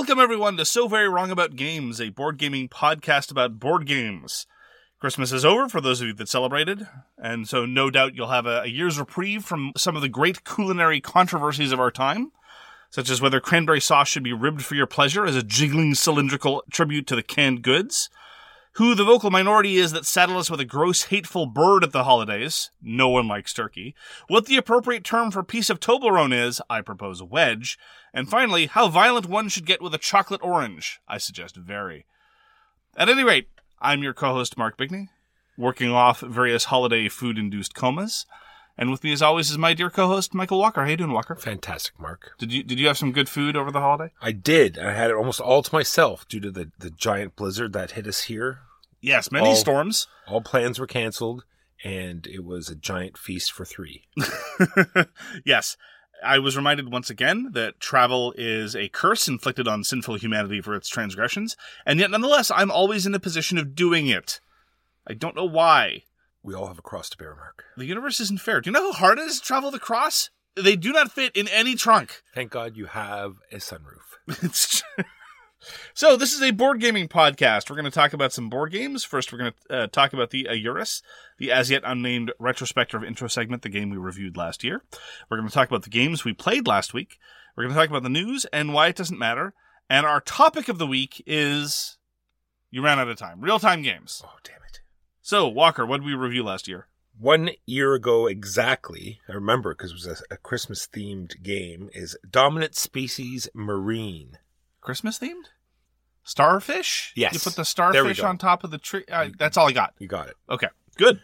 Welcome, everyone, to So Very Wrong About Games, a board gaming podcast about board games. Christmas is over for those of you that celebrated, and so no doubt you'll have a year's reprieve from some of the great culinary controversies of our time, such as whether cranberry sauce should be ribbed for your pleasure as a jiggling cylindrical tribute to the canned goods, who the vocal minority is that saddle us with a gross, hateful bird at the holidays. No one likes turkey. What the appropriate term for piece of Toblerone is. I propose a wedge. And finally, how violent one should get with a chocolate orange. I suggest very. At any rate, I'm your co-host, Mark Bigney, working off various holiday food-induced comas. And with me, as always, is my dear co-host, Michael Walker. How you doing, Walker? Fantastic, Mark. Did you have some good food over the holiday? I did. I had it almost all to myself due to the giant blizzard that hit us here. Yes, many storms. All plans were canceled, and it was a giant feast for three. Yes. I was reminded once again that travel is a curse inflicted on sinful humanity for its transgressions, and yet nonetheless, I'm always in a position of doing it. I don't know why. We all have a cross to bear, Mark. The universe isn't fair. Do you know how hard it is to travel the cross? They do not fit in any trunk. Thank God you have a sunroof. It's true. So, this is a board gaming podcast. We're going to talk about some board games. First, we're going to talk about the Eurus, the as-yet unnamed retrospective intro segment, the game we reviewed last year. We're going to talk about the games we played last week. We're going to talk about the news and why it doesn't matter. And our topic of the week is... You ran out of time. Real-time games. Oh, damn it. So, Walker, what did we review last year? 1 year ago exactly, I remember because it was a Christmas-themed game, is Dominant Species Marine. Christmas themed? Starfish? Yes. You put the starfish on top of the tree? That's all I got. You got it. Okay, good.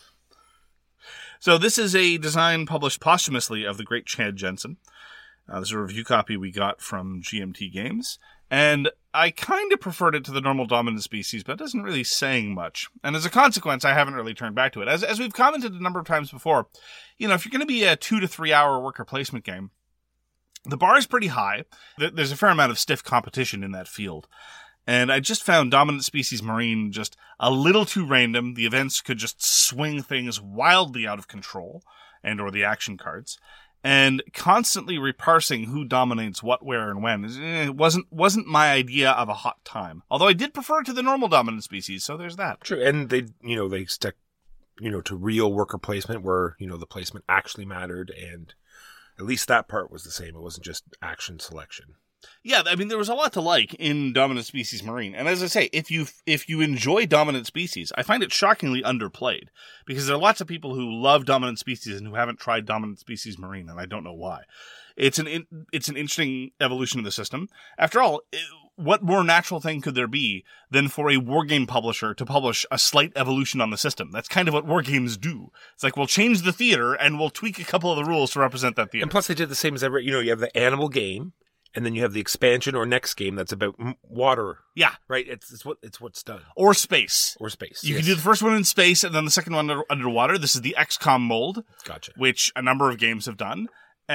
So this is a design published posthumously of the great Chad Jensen. This is a review copy we got from GMT Games. And I kind of preferred it to the normal Dominant Species, but it isn't really saying much. And as a consequence, I haven't really turned back to it. As we've commented a number of times before, if you're going to be a 2 to 3 hour worker placement game, the bar is pretty high. There's a fair amount of stiff competition in that field. And I just found Dominant Species Marine just a little too random. The events could just swing things wildly out of control, or the action cards. And constantly reparsing who dominates what, where, and when. It wasn't my idea of a hot time. Although I did prefer it to the normal Dominant Species, so there's that. True, and they stuck, to real worker placement where, the placement actually mattered, and at least that part was the same. It wasn't just action selection. Yeah, I mean, there was a lot to like in Dominant Species Marine. And as I say, if you enjoy Dominant Species, I find it shockingly underplayed. Because there are lots of people who love Dominant Species and who haven't tried Dominant Species Marine, and I don't know why. It's an interesting evolution of the system. After all, what more natural thing could there be than for a wargame publisher to publish a slight evolution on the system? That's kind of what wargames do. It's like, we'll change the theater and we'll tweak a couple of the rules to represent that theater. And plus they did the same as ever. You have the animal game, and then you have the expansion or next game that's about water. Yeah. Right? It's what's done. Or space. You can do the first one in space and then the second one underwater. This is the XCOM mold. Gotcha. Which a number of games have done.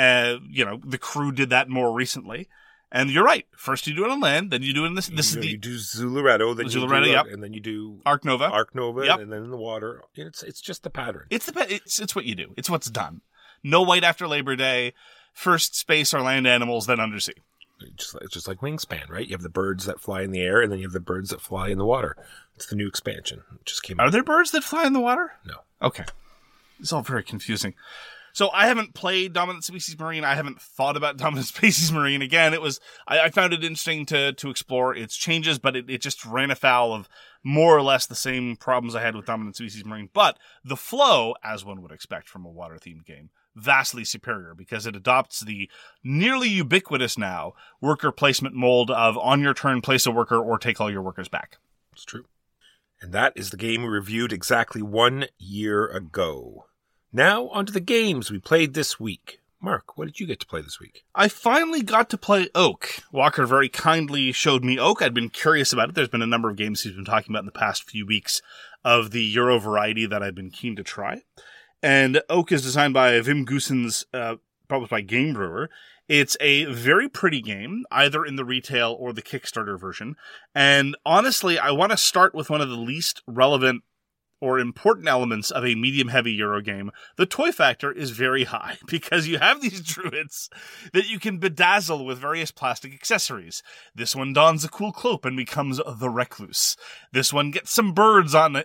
The Crew did that more recently. And you're right. First you do it on land, then you do it in this. You do Zuluretto, then yep. And then you do Ark Nova, yep. And then in the water. It's just the pattern. It's what you do. It's what's done. No white after Labor Day. First space or land animals, then undersea. It's just like Wingspan, right? You have the birds that fly in the air, and then you have the birds that fly in the water. It's the new expansion. It just came out. Are there birds that fly in the water? No. Okay. It's all very confusing. So I haven't played Dominant Species Marine. I haven't thought about Dominant Species Marine. Again, I found it interesting to explore its changes, but it just ran afoul of more or less the same problems I had with Dominant Species Marine. But the flow, as one would expect from a water-themed game, vastly superior because it adopts the nearly ubiquitous now worker placement mold of on your turn, place a worker, or take all your workers back. It's true. And that is the game we reviewed exactly 1 year ago. Now, onto the games we played this week. Mark, what did you get to play this week? I finally got to play Oak. Walker very kindly showed me Oak. I'd been curious about it. There's been a number of games he's been talking about in the past few weeks of the Euro variety that I've been keen to try. And Oak is designed by Wim Goossens, published by Game Brewer. It's a very pretty game, either in the retail or the Kickstarter version. And honestly, I want to start with one of the least relevant or important elements of a medium-heavy Euro game, the toy factor is very high, because you have these druids that you can bedazzle with various plastic accessories. This one dons a cool cloak and becomes the Recluse. This one gets some birds on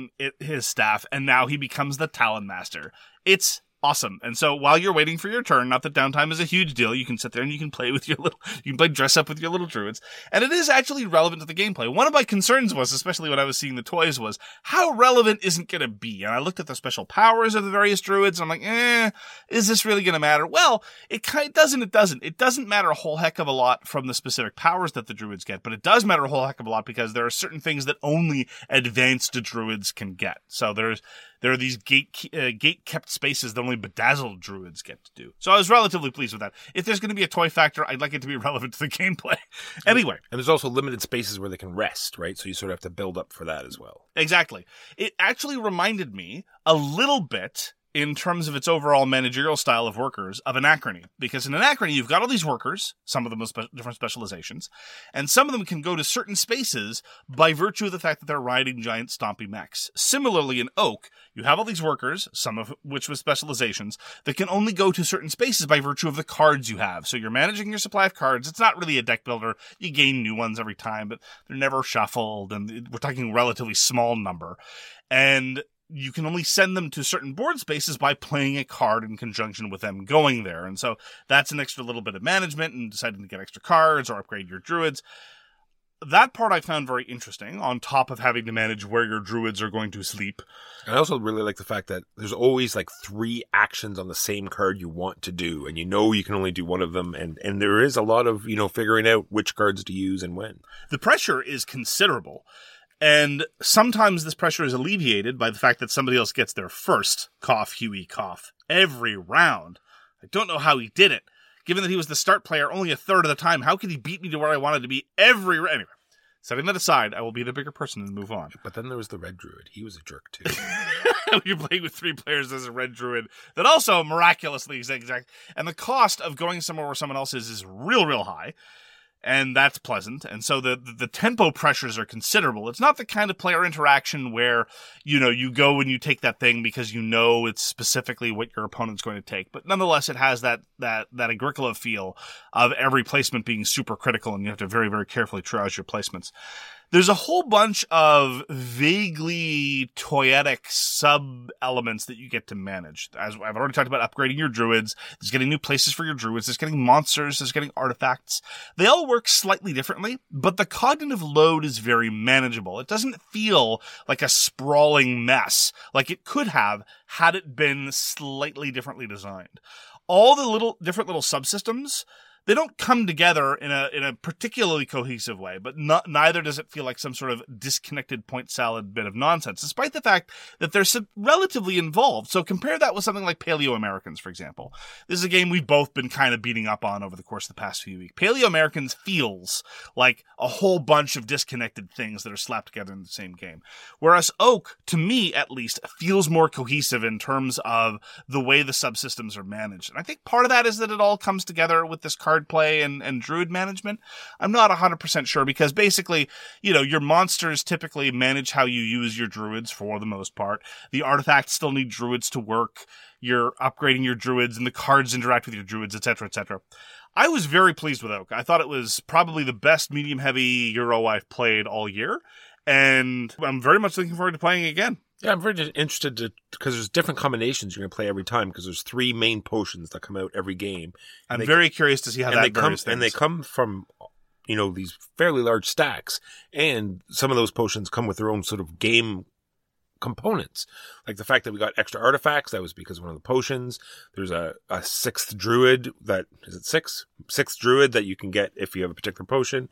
his staff, and now he becomes the Talon Master. It's awesome. And so while you're waiting for your turn, not that downtime is a huge deal, you can sit there and you can play dress up with your little druids. And it is actually relevant to the gameplay. One of my concerns was, especially when I was seeing the toys, was how relevant isn't going to be? And I looked at the special powers of the various druids, and I'm like, is this really going to matter? Well, it doesn't. It doesn't matter a whole heck of a lot from the specific powers that the druids get, but it does matter a whole heck of a lot because there are certain things that only advanced druids can get. So there are these gate-kept spaces that only bedazzled druids get to do. So I was relatively pleased with that. If there's going to be a toy factor, I'd like it to be relevant to the gameplay. Anyway. And there's also limited spaces where they can rest, right? So you sort of have to build up for that as well. Exactly. It actually reminded me a little bit, in terms of its overall managerial style of workers, of Anachrony. Because in Anachrony, you've got all these workers, some of them with different specializations, and some of them can go to certain spaces by virtue of the fact that they're riding giant stompy mechs. Similarly, in Oak, you have all these workers, some of which with specializations, that can only go to certain spaces by virtue of the cards you have. So you're managing your supply of cards. It's not really a deck builder. You gain new ones every time, but they're never shuffled, and we're talking a relatively small number. And you can only send them to certain board spaces by playing a card in conjunction with them going there. And so that's an extra little bit of management and deciding to get extra cards or upgrade your druids. That part I found very interesting, on top of having to manage where your druids are going to sleep. I also really like the fact that there's always like 3 actions on the same card you want to do, and you know you can only do one of them, and there is a lot of, figuring out which cards to use and when. The pressure is considerable. And sometimes this pressure is alleviated by the fact that somebody else gets there first. Cough, Huey, cough. Every round. I don't know how he did it. Given that he was the start player only a third of the time, how could he beat me to where I wanted to be every round? Anyway, setting that aside, I will be the bigger person and move on. But then there was the red druid. He was a jerk too. You're playing with 3 players as a red druid that also miraculously exact. And the cost of going somewhere where someone else is real high. And that's pleasant. And so the tempo pressures are considerable. It's not the kind of player interaction where, you go and you take that thing because it's specifically what your opponent's going to take. But nonetheless, it has that Agricola feel of every placement being super critical, and you have to very, very carefully triage your placements. There's a whole bunch of vaguely toyetic sub-elements that you get to manage. As I've already talked about, upgrading your druids. There's getting new places for your druids. There's getting monsters. There's getting artifacts. They all work slightly differently, but the cognitive load is very manageable. It doesn't feel like a sprawling mess like it could have had it been slightly differently designed. All the different little subsystems, they don't come together in a particularly cohesive way, but neither does it feel like some sort of disconnected point salad bit of nonsense, despite the fact that they're relatively involved. So compare that with something like Paleo Americans, for example. This is a game we've both been kind of beating up on over the course of the past few weeks. Paleo Americans feels like a whole bunch of disconnected things that are slapped together in the same game. Whereas Oak, to me at least, feels more cohesive in terms of the way the subsystems are managed. And I think part of that is that it all comes together with this card play and druid management. I'm not 100% sure, because basically, your monsters typically manage how you use your druids for the most part. The artifacts still need druids to work. You're upgrading your druids, and the cards interact with your druids, etc., etc. I was very pleased with Oak. I thought it was probably the best medium-heavy Euro I've played all year, and I'm very much looking forward to playing it again. Yeah, I'm very interested because there's different combinations you're going to play every time, because there's 3 main potions that come out every game. I'm very curious to see how that varies things. And they come from, these fairly large stacks, and some of those potions come with their own sort of game components. Like the fact that we got extra artifacts, that was because of one of the potions. There's a 6th druid is it 6? 6th druid that you can get if you have a particular potion.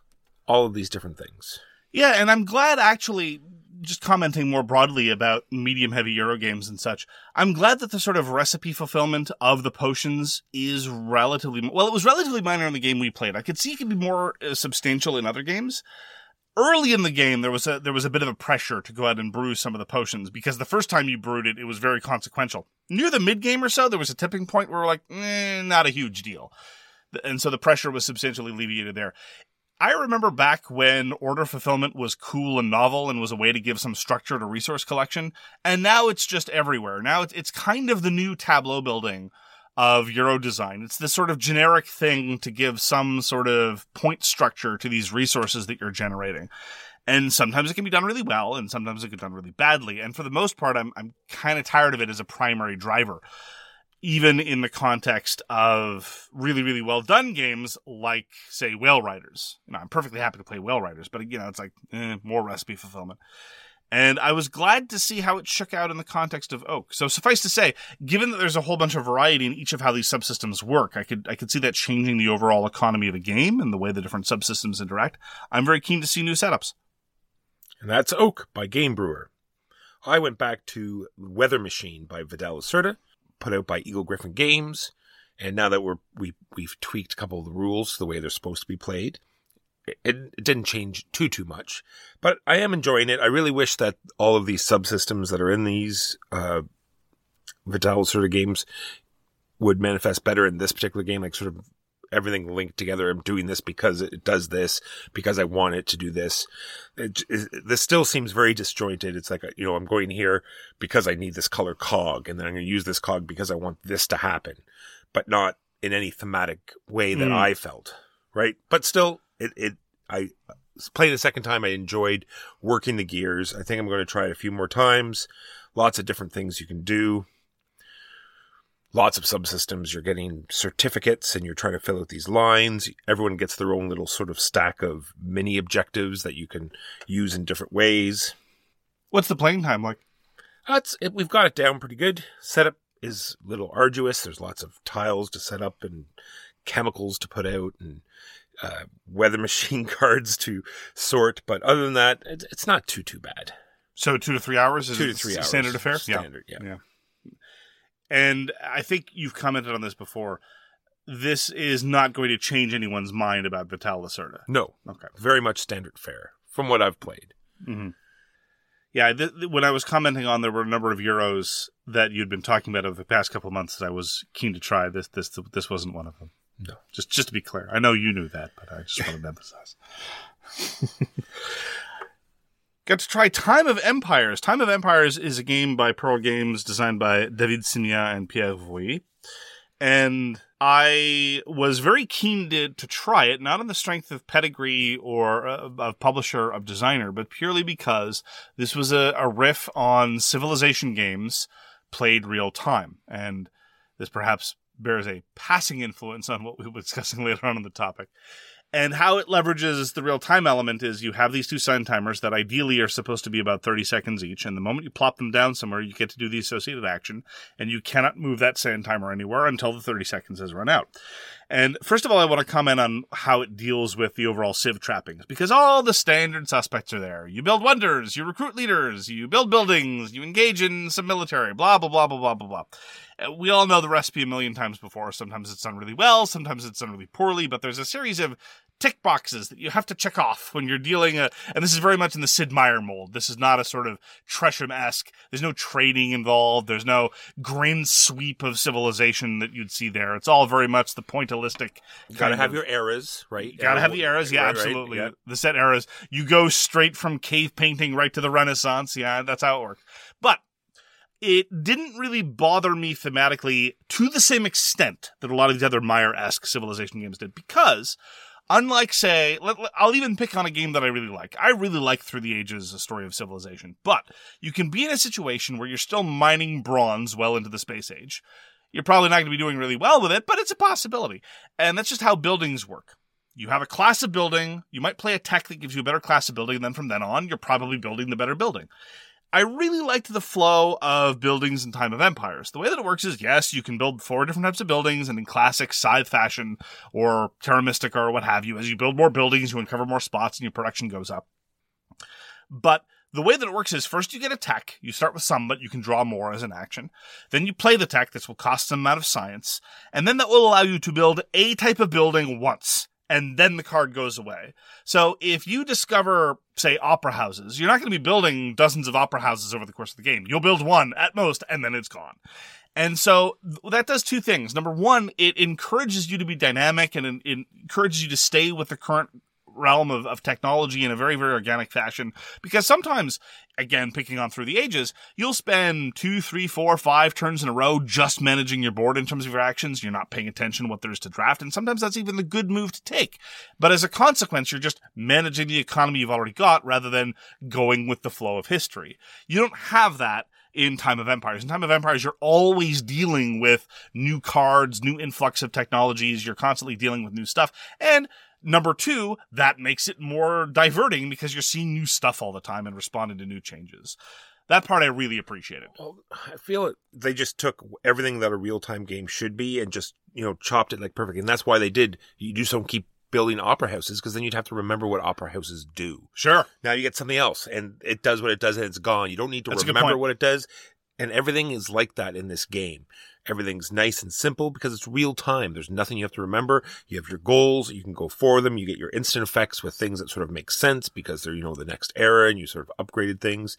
All of these different things. Yeah, and I'm glad, actually, just commenting more broadly about medium-heavy Euro games and such, I'm glad that the sort of recipe fulfillment of the potions is it was relatively minor in the game we played. I could see it could be more substantial in other games. Early in the game, there was a bit of a pressure to go out and brew some of the potions, because the first time you brewed it, it was very consequential. Near the mid-game or so, there was a tipping point where we're like, not a huge deal. And so the pressure was substantially alleviated there. I remember back when order fulfillment was cool and novel and was a way to give some structure to resource collection, and now it's just everywhere. Now it's kind of the new tableau building of Euro design. It's this sort of generic thing to give some sort of point structure to these resources that you're generating. And sometimes it can be done really well, and sometimes it can be done really badly. And for the most part, I'm kind of tired of it as a primary driver, even in the context of really, really well done games like, say, Whale Riders. I'm perfectly happy to play Whale Riders, but it's like more recipe fulfillment. And I was glad to see how it shook out in the context of Oak. So suffice to say, given that there's a whole bunch of variety in each of how these subsystems work, I could see that changing the overall economy of a game and the way the different subsystems interact. I'm very keen to see new setups. And that's Oak by Game Brewer. I went back to Weather Machine by Vidal Lacerda, put out by Eagle Gryphon Games, and now that we've tweaked a couple of the rules the way they're supposed to be played, it didn't change too much, but I am enjoying it. I really wish that all of these subsystems that are in these Vidal Lacerda games would manifest better in this particular game, like sort of everything linked together. I'm doing this because it does this, because I want it to do this. This still seems very disjointed. It's like, I'm going here because I need this color cog, and then I'm going to use this cog because I want this to happen, but not in any thematic way that I felt, right? But still, I played a second time. I enjoyed working the gears. I think I'm going to try it a few more times. Lots of different things you can do. Lots of subsystems. You're getting certificates and you're trying to fill out these lines. Everyone gets their own little sort of stack of mini objectives that you can use in different ways. What's the playing time like? We've got it down pretty good. Setup is a little arduous. There's lots of tiles to set up and chemicals to put out and weather machine cards to sort. But other than that, it's not too bad. So 2 to 3 hours is 2 to 3 hours. Standard affair? Standard, yeah. And I think you've commented on this before. This is not going to change anyone's mind about Vidal Lacerda. No. Okay. Very much standard fare from what I've played. Mm-hmm. Yeah, when I was commenting on, there were a number of Euros that you'd been talking about over the past couple of months that I was keen to try. This wasn't one of them. No. Just to be clear. I know you knew that, but I just wanted to emphasize. Got to try Time of Empires. Time of Empires is a game by Pearl Games designed by David Signa and Pierre Voyer. And I was very keen to try it, not on the strength of pedigree or of publisher, of designer, but purely because this was a riff on Civilization games played real time. And this perhaps bears a passing influence on what we'll be discussing later on in the topic. And how it leverages the real-time element is you have these two sun timers that ideally are supposed to be about 30 seconds each, and the moment you plop them down somewhere, you get to do the associated action, and you cannot move that sand timer anywhere until the 30 seconds has run out. And first of all, I want to comment on how it deals with the overall Civ trappings, because all the standard suspects are there. You build wonders, you recruit leaders, you build buildings, you engage in some military, blah, blah, blah, blah, blah, blah, blah. We all know the recipe a million times before. Sometimes it's done really well, sometimes it's done really poorly, but there's a series of tick boxes that you have to check off when you're dealing and this is very much in the Sid Meier mold. This is not a sort of Tresham-esque. There's no trading involved. There's no grand sweep of civilization that you'd see there. It's all very much the pointillistic. You gotta have your eras, right? Gotta have the eras, yeah, right, absolutely. Right, yeah. The set eras. You go straight from cave painting right to the Renaissance. Yeah, that's how it works. But it didn't really bother me thematically to the same extent that a lot of these other Meier-esque Civilization games did, because unlike, say, I'll even pick on a game that I really like. I really like Through the Ages, A Story of Civilization. But you can be in a situation where you're still mining bronze well into the space age. You're probably not going to be doing really well with it, but it's a possibility. And that's just how buildings work. You have a class of building. You might play a tech that gives you a better class of building, and then from then on, you're probably building the better building. I really liked the flow of buildings in Time of Empires. The way that it works is, yes, you can build 4 different types of buildings, and in classic Scythe fashion, or Terra Mystica, or what have you, as you build more buildings, you uncover more spots, and your production goes up. But the way that it works is, first you get a tech. You start with some, but you can draw more as an action. Then you play the tech. This will cost some amount of science. And then that will allow you to build a type of building once. And then the card goes away. So if you discover, say, opera houses, you're not going to be building dozens of opera houses over the course of the game. You'll build one at most, and then it's gone. And so that does 2 things. Number one, it encourages you to be dynamic, and it encourages you to stay with the current realm of technology in a very, very organic fashion. Because sometimes, again, picking on Through the Ages, you'll spend 2, 3, 4, 5 turns in a row just managing your board in terms of your actions. You're not paying attention to what there is to draft, and sometimes that's even the good move to take. But as a consequence, you're just managing the economy you've already got rather than going with the flow of history. You don't have that in Time of Empires. In Time of Empires, you're always dealing with new cards, new influx of technologies. You're constantly dealing with new stuff. And number two, that makes it more diverting because you're seeing new stuff all the time and responding to new changes. That part I really appreciated. Well, I feel they just took everything that a real-time game should be and just, chopped it like perfect. And that's why they did. You just don't keep building opera houses, because then you'd have to remember what opera houses do. Sure. Now you get something else, and it does what it does, and it's gone. You don't need to That's remember what it does, and everything is like that in this game. Everything's nice and simple because it's real time. There's nothing you have to remember. You have your goals. You can go for them. You get your instant effects with things that sort of make sense because they're, the next era, and you sort of upgraded things.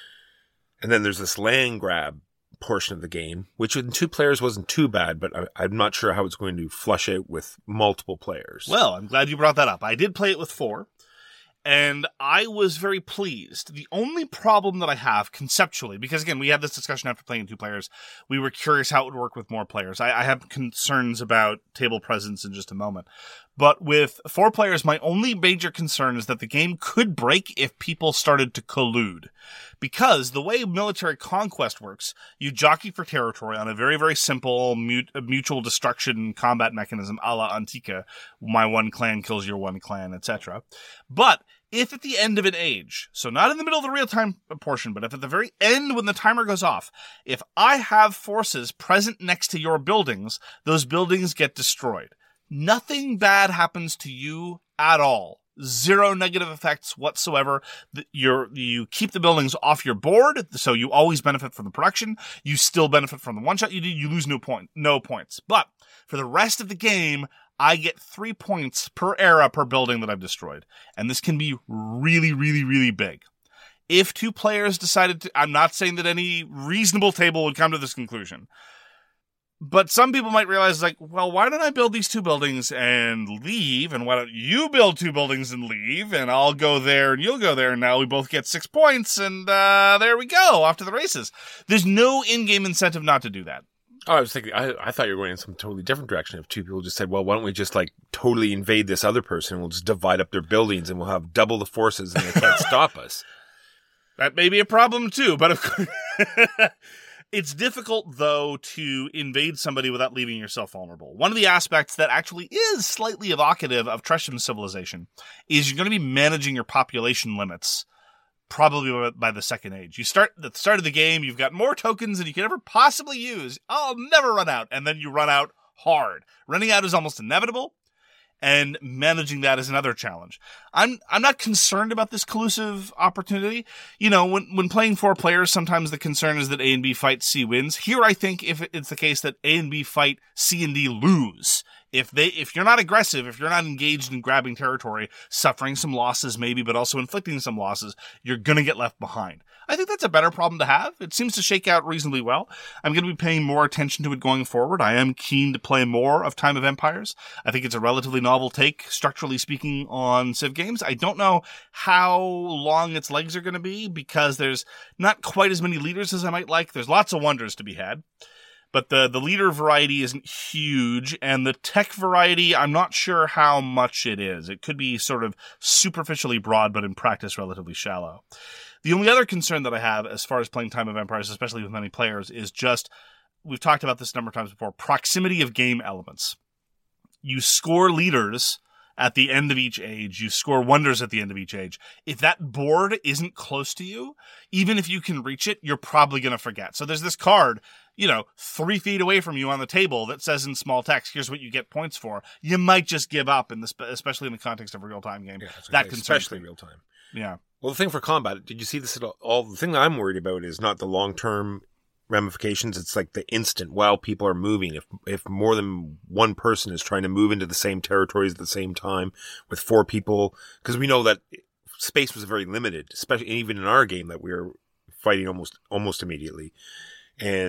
And then there's this land grab portion of the game, which in 2 players wasn't too bad, but I'm not sure how it's going to flush out with multiple players. Well, I'm glad you brought that up. I did play it with 4, and I was very pleased. The only problem that I have conceptually, because again, we had this discussion after playing 2 players, we were curious how it would work with more players. I have concerns about table presence in just a moment. But with 4 players, my only major concern is that the game could break if people started to collude. Because the way military conquest works, you jockey for territory on a very, very simple mutual destruction combat mechanism a la Antica. My one clan kills your one clan, etc. But if at the end of an age, so not in the middle of the real-time portion, but if at the very end when the timer goes off, if I have forces present next to your buildings, those buildings get destroyed. Nothing bad happens to you at all. 0 negative effects whatsoever. You keep the buildings off your board, so you always benefit from the production. You still benefit from the one shot you do. You lose no points. But for the rest of the game, I get 3 points per era per building that I've destroyed. And this can be really, really, really big. If 2 players decided to, I'm not saying that any reasonable table would come to this conclusion, but some people might realize, well, why don't I build these 2 buildings and leave? And why don't you build 2 buildings and leave? And I'll go there and you'll go there. And now we both get 6 points. And there we go, off to the races. There's no in-game incentive not to do that. Oh, I was thinking, I thought you were going in some totally different direction. If 2 people just said, well, why don't we just totally invade this other person and we'll just divide up their buildings and we'll have double the forces and they can't stop us. That may be a problem too, but of course... It's difficult, though, to invade somebody without leaving yourself vulnerable. One of the aspects that actually is slightly evocative of Tresham's civilization is you're going to be managing your population limits probably by the second age. You start at the start of the game, you've got more tokens than you can ever possibly use. I'll never run out. And then you run out hard. Running out is almost inevitable. And managing that is another challenge. I'm not concerned about this collusive opportunity. When playing 4 players, sometimes the concern is that A and B fight, C wins. Here, I think if it's the case that A and B fight, C and D lose. If you're not aggressive, if you're not engaged in grabbing territory, suffering some losses maybe, but also inflicting some losses, you're gonna get left behind. I think that's a better problem to have. It seems to shake out reasonably well. I'm going to be paying more attention to it going forward. I am keen to play more of Time of Empires. I think it's a relatively novel take, structurally speaking, on Civ games. I don't know how long its legs are going to be because there's not quite as many leaders as I might like. There's lots of wonders to be had. But the leader variety isn't huge, and the tech variety, I'm not sure how much it is. It could be sort of superficially broad, but in practice relatively shallow. The only other concern that I have as far as playing Time of Empires, especially with many players, is just, we've talked about this a number of times before, proximity of game elements. You score leaders at the end of each age. You score wonders at the end of each age. If that board isn't close to you, even if you can reach it, you're probably going to forget. So there's this card, 3 feet away from you on the table that says in small text, here's what you get points for. You might just give up, especially in the context of a real-time game. Yeah, that especially real-time. Yeah. Well, the thing for combat, did you see this at all? The thing that I'm worried about is not the long-term ramifications. It's like the instant while people are moving. If more than one person is trying to move into the same territories at the same time with 4 people, because we know that space was very limited, especially even in our game that we were fighting almost immediately. And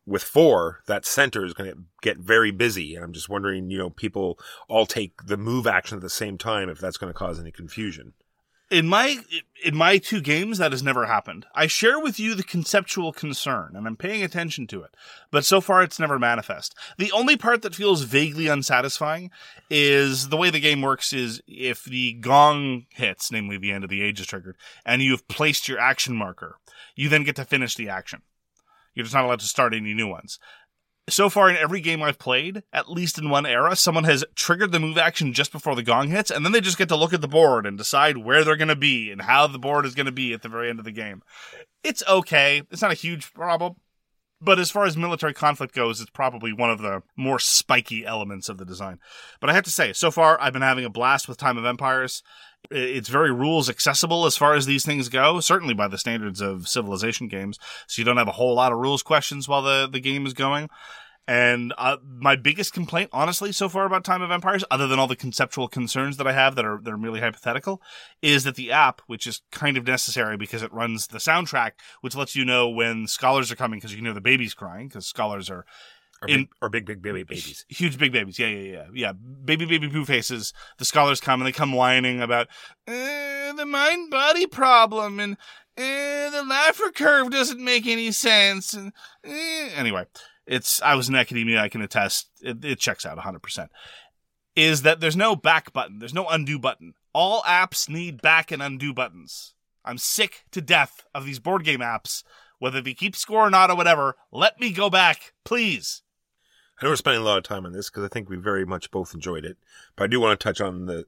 with 4, that center is going to get very busy. And I'm just wondering, people all take the move action at the same time, if that's going to cause any confusion. In my 2 games, that has never happened. I share with you the conceptual concern, and I'm paying attention to it. But so far, it's never manifest. The only part that feels vaguely unsatisfying is the way the game works is if the gong hits, namely the end of the age is triggered, and you've placed your action marker, you then get to finish the action. You're just not allowed to start any new ones. So far in every game I've played, at least in one era, someone has triggered the move action just before the gong hits, and then they just get to look at the board and decide where they're going to be and how the board is going to be at the very end of the game. It's okay. It's not a huge problem. But as far as military conflict goes, it's probably one of the more spiky elements of the design. But I have to say, so far, I've been having a blast with Time of Empires. It's very rules accessible as far as these things go, certainly by the standards of Civilization games. So you don't have a whole lot of rules questions while the game is going. And my biggest complaint, honestly, so far about Time of Empires, other than all the conceptual concerns that I have that are merely hypothetical, is that the app, which is kind of necessary because it runs the soundtrack, which lets you know when scholars are coming because you can hear the babies crying, because scholars are big baby babies. Huge big babies. Yeah. Baby poo faces. The scholars come and they come whining about the mind-body problem and the Laffer curve doesn't make any sense. And anyway, I was in academia. I can attest. It checks out 100%. Is that there's no back button. There's no undo button. All apps need back and undo buttons. I'm sick to death of these board game apps. Whether they keep score or not or whatever, let me go back, please. I know we're spending a lot of time on this because I think we very much both enjoyed it, but I do want to touch on the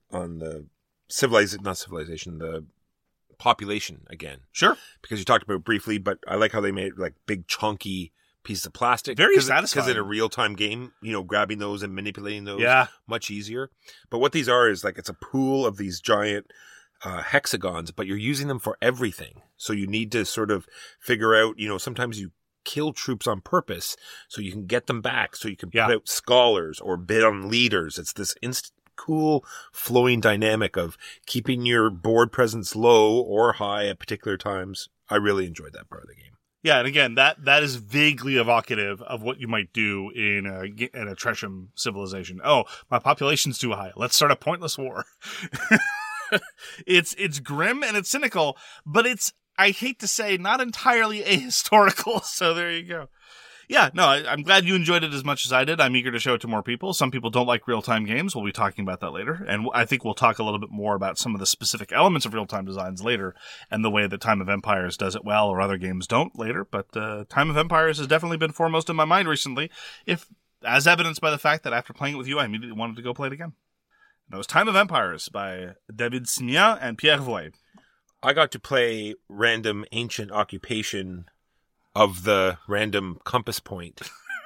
the population again. Sure. Because you talked about it briefly, but I like how they made like big chunky pieces of plastic. Very satisfying. Because in a real-time game, grabbing those and manipulating those, much easier. But what these are is like it's a pool of these giant hexagons, but you're using them for everything. So you need to sort of figure out, sometimes you kill troops on purpose so you can get them back, so you can put out scholars or bid on leaders. It's this cool flowing dynamic of keeping your board presence low or high at particular times. I really enjoyed that part of the game. Yeah, and again, that is vaguely evocative of what you might do in a Tresham civilization. Oh, my population's too high. Let's start a pointless war. It's grim and it's cynical, but it's, I hate to say, not entirely ahistorical. So there you go. Yeah, no, I'm glad you enjoyed it as much as I did. I'm eager to show it to more people. Some people don't like real-time games. We'll be talking about that later. And I think we'll talk a little bit more about some of the specific elements of real-time designs later and the way that Time of Empires does it well or other games don't later. But Time of Empires has definitely been foremost in my mind recently, as evidenced by the fact that after playing it with you, I immediately wanted to go play it again. And that was Time of Empires by David Simien and Pierre Voigt. I got to play Random Ancient Occupation of the Random Compass Point.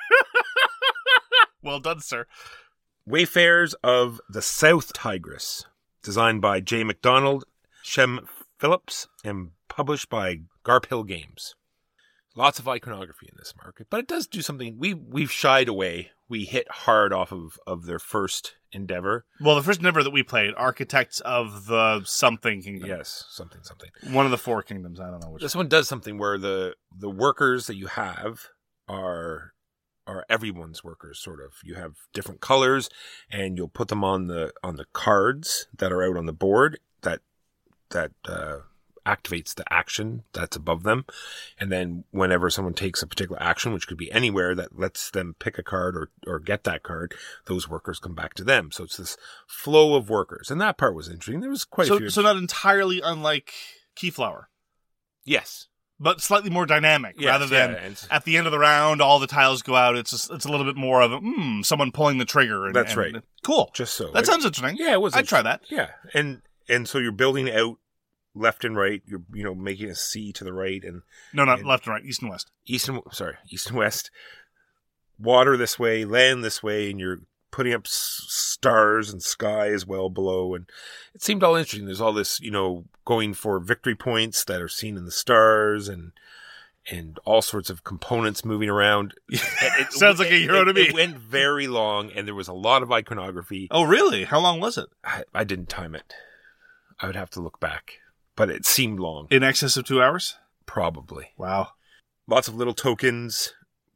Well done, sir. Wayfarers of the South Tigris, designed by Jay McDonald, Shem Phillips, and published by Garphill Games. Lots of iconography in this market, but it does do something. We've shied away. We hit hard off of their first endeavor. Well, the first endeavor that we played, Architects of the something kingdom. Yes, something. One of the 4 kingdoms. I don't know which. This one does something where the workers that you have are everyone's workers, sort of. You have different colors, and you'll put them on the cards that are out on the board that activates the action that's above them. And then whenever someone takes a particular action, which could be anywhere, that lets them pick a card or get that card, those workers come back to them. So it's this flow of workers. And that part was interesting. There was quite a few. So not entirely unlike Keyflower. Yes. But slightly more dynamic, rather than at the end of the round, all the tiles go out. It's a little bit more of someone pulling the trigger. That's right. Cool. Just so. That sounds interesting. Yeah, it was. I'd try that. Yeah. And so you're building out left and right. You're making a C to the right and not left and right, east and west. East and west. Water this way, land this way, and you're putting up stars and sky as well below. And it seemed all interesting. There's all this, going for victory points that are seen in the stars and all sorts of components moving around. Sounds like a hero to me. It went very long, and there was a lot of iconography. Oh, really? How long was it? I didn't time it. I would have to look back. But it seemed long. In excess of 2 hours? Probably. Wow. Lots of little tokens,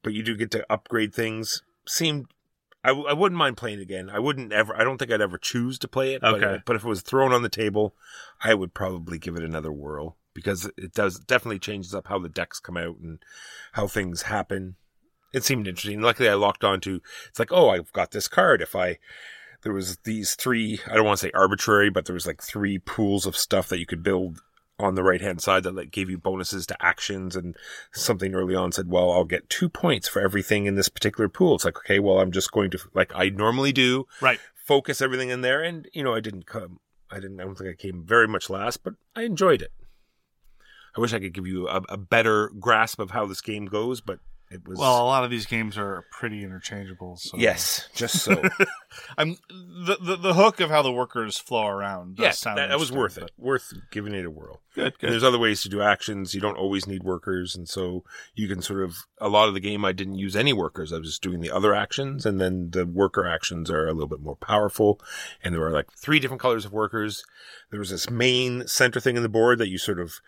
but you do get to upgrade things. I wouldn't mind playing it again. I don't think I'd ever choose to play it. Okay. But if it was thrown on the table, I would probably give it another whirl, because it definitely changes up how the decks come out and how things happen. It seemed interesting. Luckily, I locked onto, it's like, oh, I've got this card. There was these 3, I don't want to say arbitrary, but there was like 3 pools of stuff that you could build on the right-hand side that gave you bonuses to actions, and something early on said, well, I'll get 2 points for everything in this particular pool. It's like, okay, well, I'm just going to, like I normally do, right, focus everything in there. And, I don't think I came very much last, but I enjoyed it. I wish I could give you a better grasp of how this game goes, but it was... Well, a lot of these games are pretty interchangeable. So. Yes, just so. The hook of how the workers flow around does sound that was worth it. but... Worth giving it a whirl. Good. And there's other ways to do actions. You don't always need workers, and so you can a lot of the game I didn't use any workers. I was just doing the other actions, and then the worker actions are a little bit more powerful, and there are 3 different colors of workers. There was this main center thing in the board that you sort of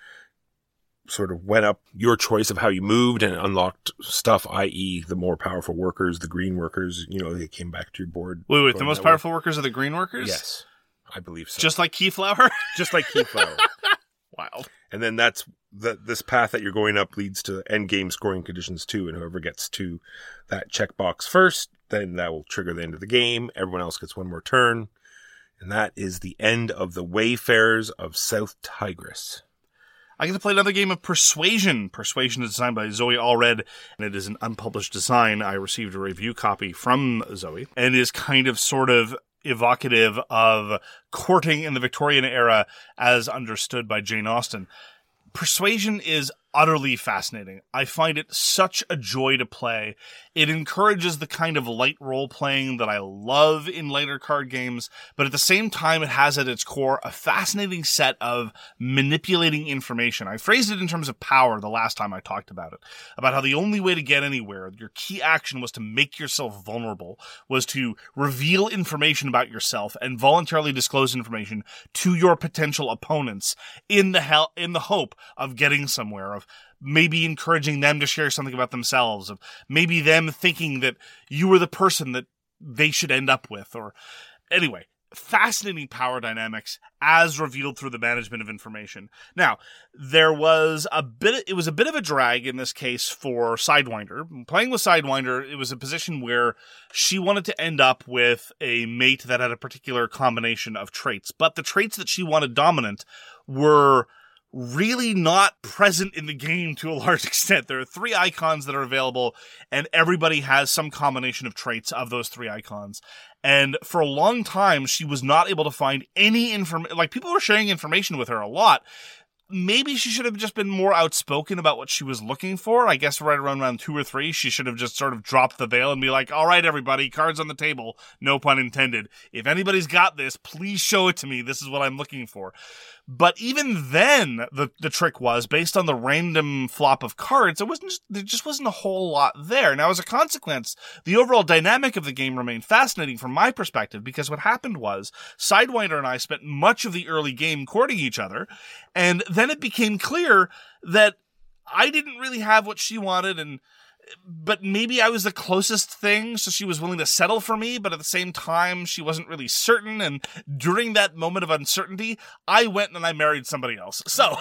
went up your choice of how you moved and unlocked stuff, i.e. the more powerful workers, the green workers, they came back to your board. Wait, the most powerful workers are the green workers? Yes, I believe so. Just like Keyflower? Just like Keyflower. Wow. And then that's this path that you're going up leads to end game scoring conditions too, and whoever gets to that checkbox first, then that will trigger the end of the game. Everyone else gets one more turn. And that is the end of the Wayfarers of South Tigris. I get to play another game of Persuasion. Persuasion is designed by Zoe Allred, and it is an unpublished design. I received a review copy from Zoe, and it is kind of sort of evocative of courting in the Victorian era as understood by Jane Austen. Persuasion is utterly fascinating. I find it such a joy to play. It encourages the kind of light role-playing that I love in later card games, but at the same time, it has at its core a fascinating set of manipulating information. I phrased it in terms of power the last time I talked about it, about how the only way to get anywhere, your key action was to make yourself vulnerable, was to reveal information about yourself and voluntarily disclose information to your potential opponents in the hope of getting somewhere, of maybe encouraging them to share something about themselves, of maybe them thinking that you were the person that they should end up with. Or anyway, fascinating power dynamics as revealed through the management of information. Now, it was a bit of a drag in this case for Sidewinder. Playing with Sidewinder, it was a position where she wanted to end up with a mate that had a particular combination of traits, but the traits that she wanted dominant were really not present in the game to a large extent. There are 3 icons that are available, and everybody has some combination of traits of those 3 icons. And for a long time, she was not able to find any information. People were sharing information with her a lot. Maybe she should have just been more outspoken about what she was looking for. I guess right around round 2 or 3, she should have just sort of dropped the veil and be like, all right, everybody, cards on the table, no pun intended. If anybody's got this, please show it to me. This is what I'm looking for. But even then, the trick was, based on the random flop of cards, there just wasn't a whole lot there. Now, as a consequence, the overall dynamic of the game remained fascinating from my perspective, because what happened was, Sidewinder and I spent much of the early game courting each other, and then it became clear that I didn't really have what she wanted, but maybe I was the closest thing, so she was willing to settle for me, but at the same time, she wasn't really certain, and during that moment of uncertainty, I went and I married somebody else. So...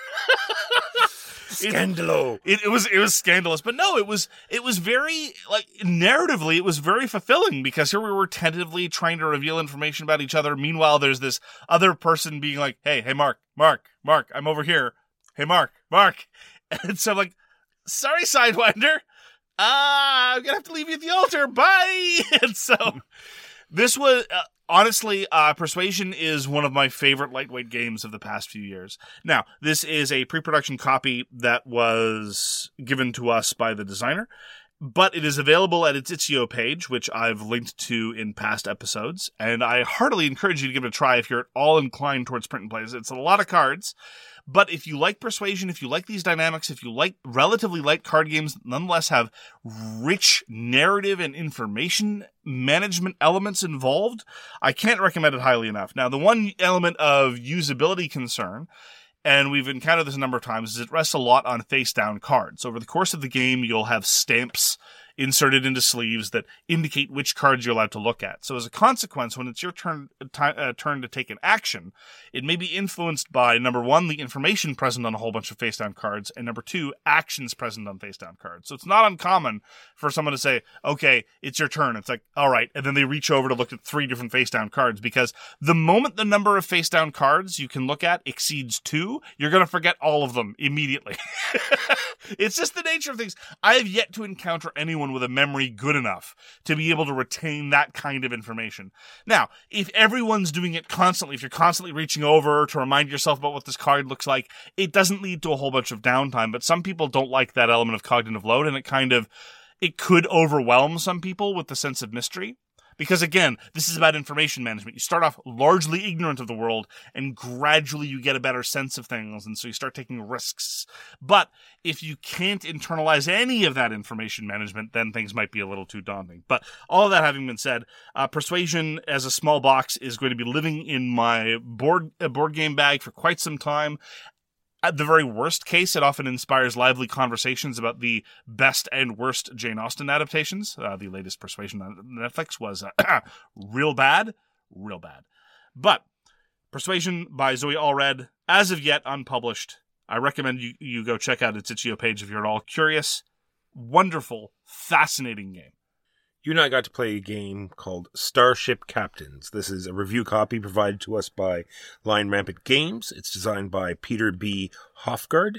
Scandalo. It was scandalous, but no, it was very, narratively, it was very fulfilling, because here we were tentatively trying to reveal information about each other. Meanwhile, there's this other person being like, hey, Mark, I'm over here. Hey, Mark. And so I'm like, sorry, Sidewinder. I'm gonna have to leave you at the altar. Bye. And so this was, honestly, Persuasion is one of my favorite lightweight games of the past few years. Now, this is a pre-production copy that was given to us by the designer, but it is available at its Itch.io page, which I've linked to in past episodes, and I heartily encourage you to give it a try if you're at all inclined towards print and plays. It's a lot of cards, but if you like Persuasion, if you like these dynamics, if you like relatively light card games that nonetheless have rich narrative and information management elements involved, I can't recommend it highly enough. Now, the one element of usability concern, and we've encountered this a number of times, is it rests a lot on face-down cards. Over the course of the game, you'll have stamps inserted into sleeves that indicate which cards you're allowed to look at. So as a consequence, when it's your turn to take an action, it may be influenced by, number one, the information present on a whole bunch of face-down cards, and number two, actions present on face-down cards. So it's not uncommon for someone to say, okay, it's your turn. It's like, all right. And then they reach over to look at 3 different face-down cards, because the moment the number of face-down cards you can look at exceeds 2, you're going to forget all of them immediately. It's just the nature of things. I have yet to encounter anyone with a memory good enough to be able to retain that kind of information. Now, if everyone's doing it constantly, if you're constantly reaching over to remind yourself about what this card looks like, it doesn't lead to a whole bunch of downtime. But some people don't like that element of cognitive load, and it could overwhelm some people with the sense of mystery. Because again, this is about information management. You start off largely ignorant of the world, and gradually you get a better sense of things, and so you start taking risks. But if you can't internalize any of that information management, then things might be a little too daunting. But all of that having been said, Persuasion as a small box is going to be living in my board game bag for quite some time. At the very worst case, it often inspires lively conversations about the best and worst Jane Austen adaptations. The latest Persuasion on Netflix was real bad. But Persuasion by Zoe Allred, as of yet unpublished. I recommend you go check out its itch.io page if you're at all curious. Wonderful, fascinating game. You and I got to play a game called Starship Captains. This is a review copy provided to us by Lion Rampant Games. It's designed by Peter B. Hofgaard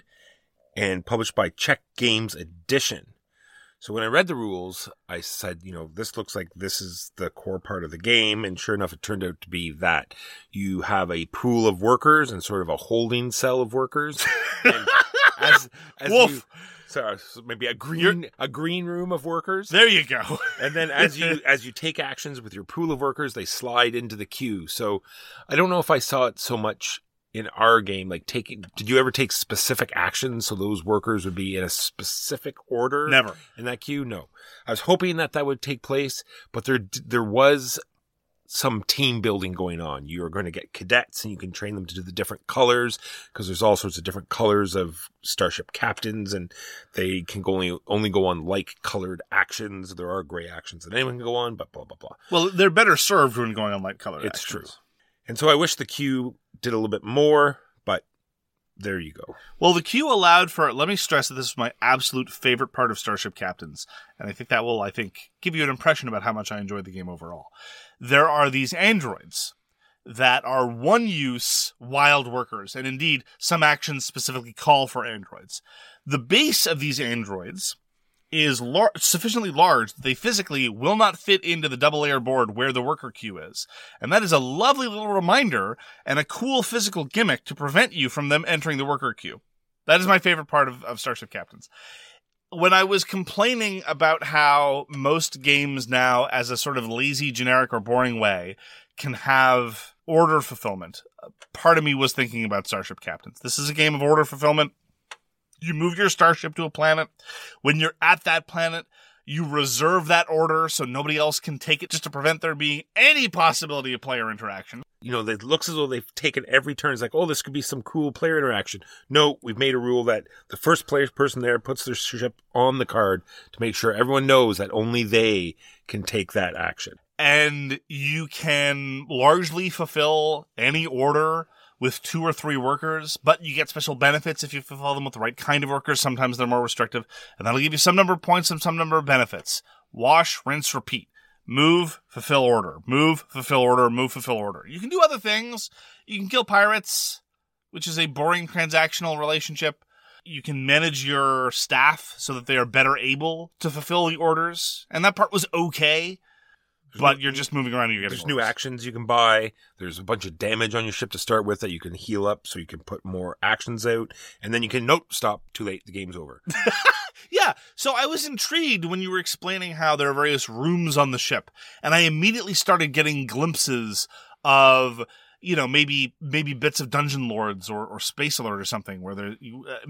and published by Czech Games Edition. So when I read the rules, I said, this looks like this is the core part of the game. And sure enough, it turned out to be that. You have a pool of workers and sort of a holding cell of workers. And as Wolf! So maybe a green room of workers. There you go. And then as you take actions with your pool of workers, they slide into the queue. So I don't know if I saw it so much in our game, like did you ever take specific actions so those workers would be in a specific order? Never. In that queue? No. I was hoping that would take place, but there was some team building going on. You are going to get cadets and you can train them to do the different colors, because there's all sorts of different colors of starship captains, and they can only go on like colored actions. There are gray actions that anyone can go on, but blah, blah, blah. Well, they're better served when going on like colored It's actions. true. And so I wish the queue did a little bit more, but there you go. Well, the queue allowed for, let me stress that this is my absolute favorite part of Starship Captains, and I think that will, give you an impression about how much I enjoyed the game overall. There are these androids that are one-use wild workers, and indeed, some actions specifically call for androids. The base of these androids is sufficiently large that they physically will not fit into the double-layer board where the worker queue is. And that is a lovely little reminder and a cool physical gimmick to prevent you from them entering the worker queue. That is my favorite part of Starship Captains. When I was complaining about how most games now, as a sort of lazy, generic, or boring way, can have order fulfillment, part of me was thinking about Starship Captains. This is a game of order fulfillment. You move your starship to a planet. When you're at that planet, you reserve that order so nobody else can take it, just to prevent there being any possibility of player interaction. It looks as though they've taken every turn. It's like, oh, this could be some cool player interaction. No, we've made a rule that the first person there puts their ship on the card to make sure everyone knows that only they can take that action. And you can largely fulfill any order with 2 or 3 workers, but you get special benefits if you fulfill them with the right kind of workers. Sometimes they're more restrictive, and that'll give you some number of points and some number of benefits. Wash, rinse, repeat. Move, fulfill order. Move, fulfill order. Move, fulfill order. You can do other things. You can kill pirates, which is a boring transactional relationship. You can manage your staff so that they are better able to fulfill the orders, and that part was okay. But you're just moving around and you're getting There's new actions you can buy. There's a bunch of damage on your ship to start with that you can heal up so you can put more actions out. And then you can, stop, too late, the game's over. Yeah, so I was intrigued when you were explaining how there are various rooms on the ship. And I immediately started getting glimpses of, maybe bits of Dungeon Lords or Space Alert or something, where they're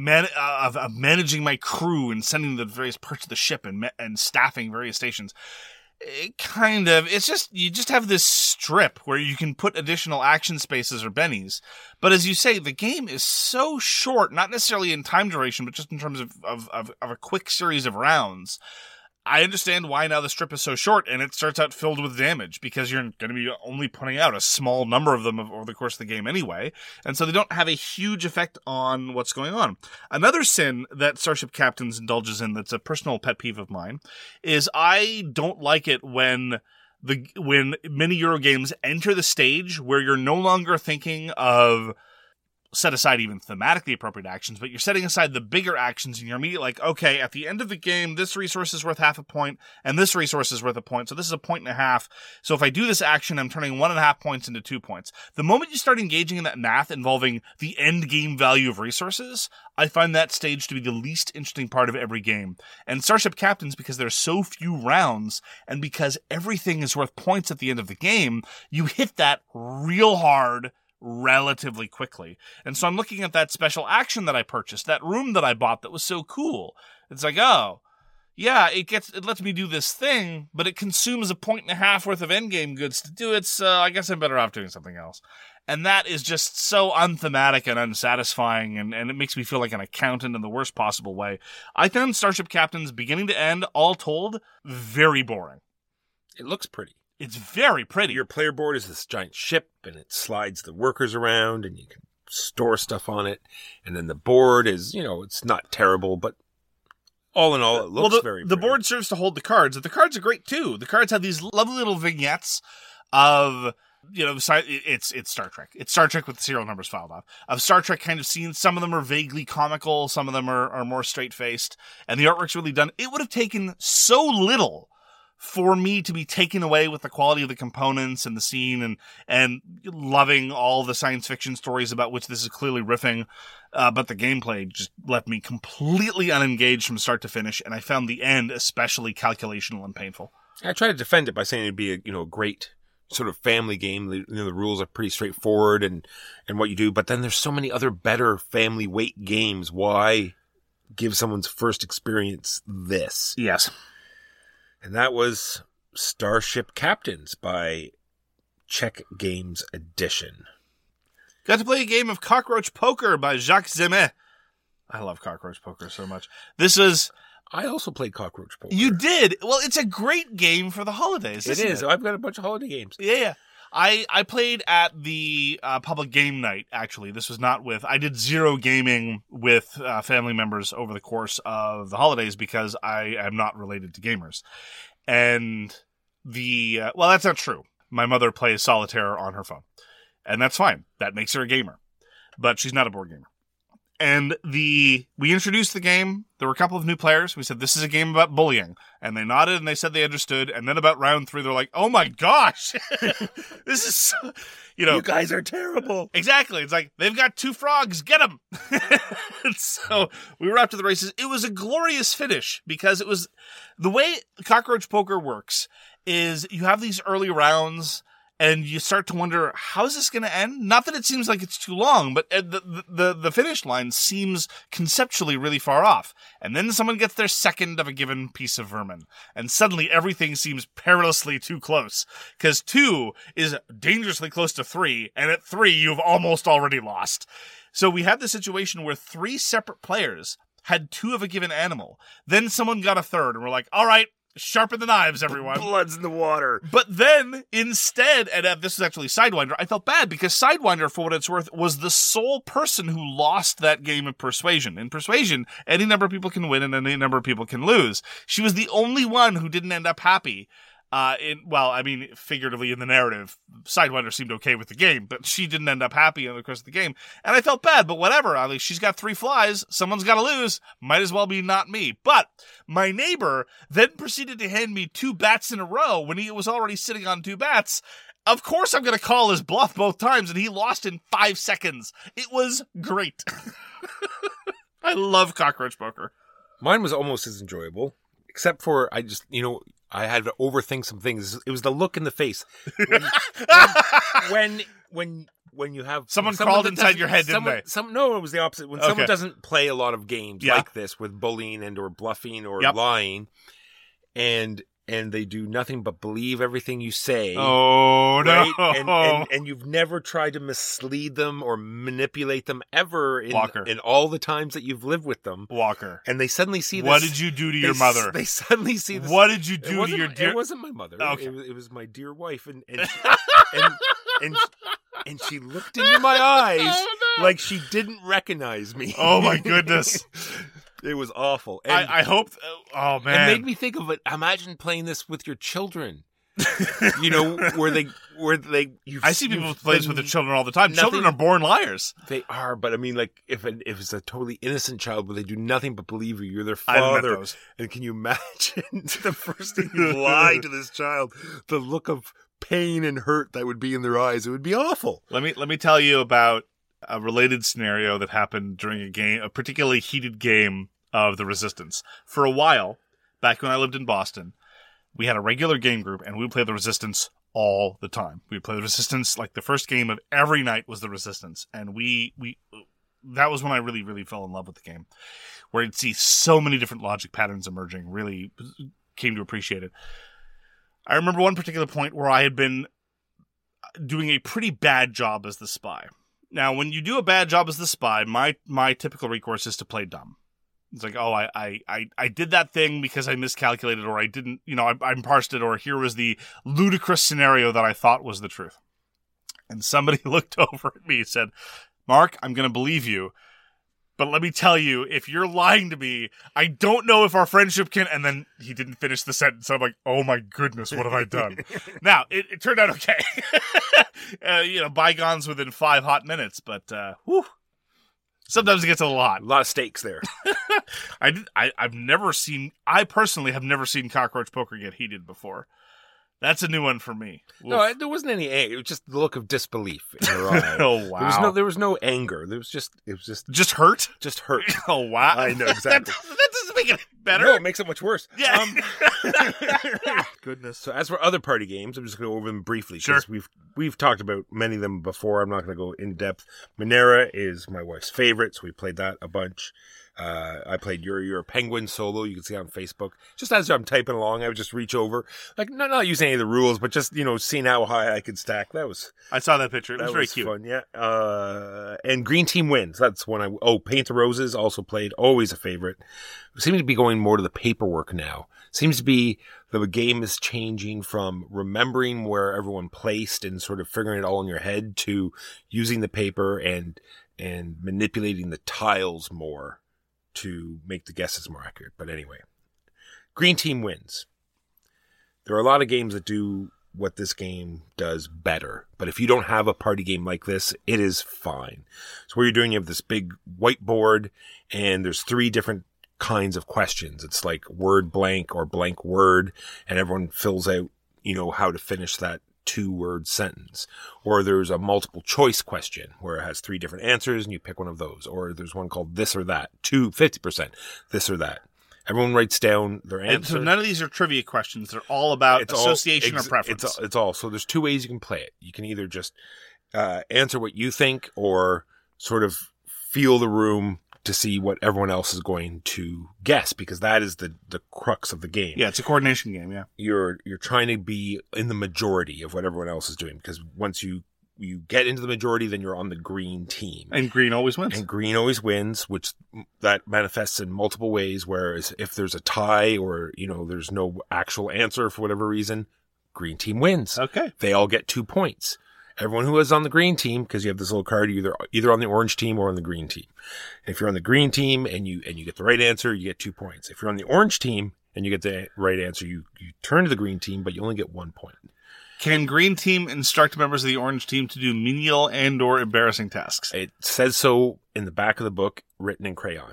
of managing my crew and sending the various parts of the ship and staffing various stations. You just have this strip where you can put additional action spaces or bennies. But as you say, the game is so short, not necessarily in time duration, but just in terms of a quick series of rounds. I understand why now the strip is so short and it starts out filled with damage, because you're going to be only putting out a small number of them over the course of the game anyway. And so they don't have a huge effect on what's going on. Another sin that Starship Captains indulges in that's a personal pet peeve of mine is I don't like it when mini Euro games enter the stage where you're no longer thinking of set aside even thematically appropriate actions, but you're setting aside the bigger actions and you're immediately like, okay, at the end of the game, this resource is worth half a point and this resource is worth a point. So this is 1.5 points. So if I do this action, I'm turning 1.5 points into 2 points. The moment you start engaging in that math involving the end game value of resources, I find that stage to be the least interesting part of every game. And Starship Captains, because there's so few rounds and because everything is worth points at the end of the game, you hit that real hard relatively quickly. And so I'm looking at that special action that I purchased, that room that I bought that was so cool. It's like, oh, yeah, it lets me do this thing, but it consumes 1.5 points worth of endgame goods to do it, so I guess I'm better off doing something else. And that is just so unthematic and unsatisfying, and it makes me feel like an accountant in the worst possible way. I found Starship Captains, beginning to end, all told, very boring. It looks pretty. It's very pretty. Your player board is this giant ship, and it slides the workers around, and you can store stuff on it. And then the board is, it's not terrible, but all in all, it looks very pretty. The board serves to hold the cards. The cards are great, too. The cards have these lovely little vignettes of, it's Star Trek. It's Star Trek with the serial numbers filed off. Of Star Trek kind of scenes. Some of them are vaguely comical. Some of them are more straight-faced. And the artwork's really done. It would have taken so little for me to be taken away with the quality of the components and the scene and loving all the science fiction stories about which this is clearly riffing. But the gameplay just left me completely unengaged from start to finish. And I found the end especially calculational and painful. I try to defend it by saying it'd be a great sort of family game. The rules are pretty straightforward and what you do, but then there's so many other better family weight games. Why give someone's first experience this? Yes. And that was Starship Captains by Czech Games Edition. Got to play a game of Cockroach Poker by Jacques Zemet. I love Cockroach Poker so much. I also played Cockroach Poker. You did? Well, it's a great game for the holidays. It is. I've got a bunch of holiday games. Yeah. I played at the public game night, actually. This was not I did zero gaming with family members over the course of the holidays because I am not related to gamers. And well, that's not true. My mother plays solitaire on her phone. And that's fine. That makes her a gamer. But she's not a board gamer. And we introduced the game. There were a couple of new players. We said, this is a game about bullying. And they nodded and they said they understood. And then about round 3, they're like, oh my gosh, this is so, you guys are terrible. Exactly. It's like, they've got 2 frogs, get them. So we were off to the races. It was a glorious finish because it was the way Cockroach Poker works is you have these early rounds and you start to wonder, how is this going to end? Not that it seems like it's too long, but the finish line seems conceptually really far off. And then someone gets their second of a given piece of vermin. And suddenly everything seems perilously too close. Because 2 is dangerously close to 3, and at 3 you've almost already lost. So we had the situation where 3 separate players had 2 of a given animal. Then someone got a third, and we're like, all right, sharpen the knives, everyone. Blood's in the water. But then, instead, and this is actually Sidewinder, I felt bad because Sidewinder, for what it's worth, was the sole person who lost that game of Persuasion. In Persuasion, any number of people can win and any number of people can lose. She was the only one who didn't end up happy. Figuratively in the narrative, Sidewinder seemed okay with the game, but she didn't end up happy in the course of the game. And I felt bad, but whatever. At least she's got 3 flies. Someone's got to lose. Might as well be not me. But my neighbor then proceeded to hand me 2 bats in a row when he was already sitting on 2 bats. Of course I'm going to call his bluff both times, and he lost in 5 seconds. It was great. I love Cockroach Poker. Mine was almost as enjoyable, except for I had to overthink some things. It was the look in the face. When you have someone crawled inside your head, didn't they? No, it was the opposite. When someone doesn't play a lot of games like this with bullying and or bluffing or lying, and and they do nothing but believe everything you say. Oh, right? no. And you've never tried to mislead them or manipulate them ever Walker. in all the times that you've lived with them. Walker. And they suddenly see this. What did you do to your mother? They suddenly see this. What did you do to your dear... It wasn't my mother. Okay. It was my dear wife. And she looked into my eyes like she didn't recognize me. Oh, my goodness. It was awful. And I hope... Oh, man. it made me think of it. Imagine playing this with your children. You know, where they I see people play this with their children all the time. Children are born liars. They are, but I mean, like, if it's a totally innocent child, but they do nothing but believe you're their I've met father. those. And can you imagine the first thing you lie to this child, the look of pain and hurt that would be in their eyes? It would be awful. Let me tell you about a related scenario that happened during a particularly heated game of the Resistance. For a while, back when I lived in Boston, we had a regular game group, and we would play the Resistance all the time. We would play the Resistance, like the first game of every night was the Resistance. And that was when I really, really fell in love with the game, where you'd see so many different logic patterns emerging, really came to appreciate it. I remember one particular point where I had been doing a pretty bad job as the spy. Now, when you do a bad job as the spy, my typical recourse is to play dumb. It's like, oh, I did that thing because I miscalculated, or I didn't, I parsed it, or here was the ludicrous scenario that I thought was the truth. And somebody looked over at me and said, Mark, I'm going to believe you, but let me tell you, if you're lying to me, I don't know if our friendship can... And then he didn't finish the sentence. So I'm like, oh my goodness, what have I done? Now, it turned out okay. Bygones within 5 hot minutes, but whew. Sometimes it gets a lot. A lot of stakes there. I personally have never seen Cockroach Poker get heated before. That's a new one for me. Oof. No, there wasn't any anger. It was just the look of disbelief in her eye. Oh, wow. There was no anger. It was just hurt? Just hurt. Oh, wow. I know, exactly. that doesn't make it better. No, it makes it much worse. Yeah. Goodness. So as for other party games, I'm just going to go over them briefly. Sure. We've talked about many of them before. I'm not going to go in depth. Monera is my wife's favorite, so we played that a bunch. I played You're a Penguin solo. You can see on Facebook. Just as I'm typing along, I would just reach over, like not using any of the rules, but just seeing how high I could stack. I saw that picture. It was very cute. Fun, yeah. And Green Team Wins. That's one Paint the Roses also played. Always a favorite. We seem to be going more to the paperwork now. Seems to be the game is changing from remembering where everyone placed and sort of figuring it all in your head to using the paper and manipulating the tiles more to make the guesses more accurate. But anyway, Green Team Wins. There are a lot of games that do what this game does better. But if you don't have a party game like this, it is fine. So what you're doing, you have this big whiteboard, and there's 3 different kinds of questions. It's like word blank or blank word, and everyone fills out, how to finish that 2-word sentence. Or there's a multiple choice question where it has 3 different answers and you pick one of those. Or there's one called this or that, 50%, this or that. Everyone writes down their answer. And so none of these are trivia questions. They're all about association or preference. It's all. So there's 2 ways you can play it. You can either just answer what you think, or sort of feel the room to see what everyone else is going to guess, because that is the crux of the game. Yeah, it's a coordination game, yeah. You're trying to be in the majority of what everyone else is doing, because once you get into the majority, then you're on the green team. And green always wins. And green always wins, which that manifests in multiple ways, whereas if there's a tie or, there's no actual answer for whatever reason, green team wins. Okay. They all get 2 points. Everyone who is on the green team, because you have this little card, either on the orange team or on the green team. And if you're on the green team and you get the right answer, you get 2 points. If you're on the orange team and you get the right answer, you turn to the green team, but you only get 1 point. Can green team instruct members of the orange team to do menial and or embarrassing tasks? It says so in the back of the book, written in crayon.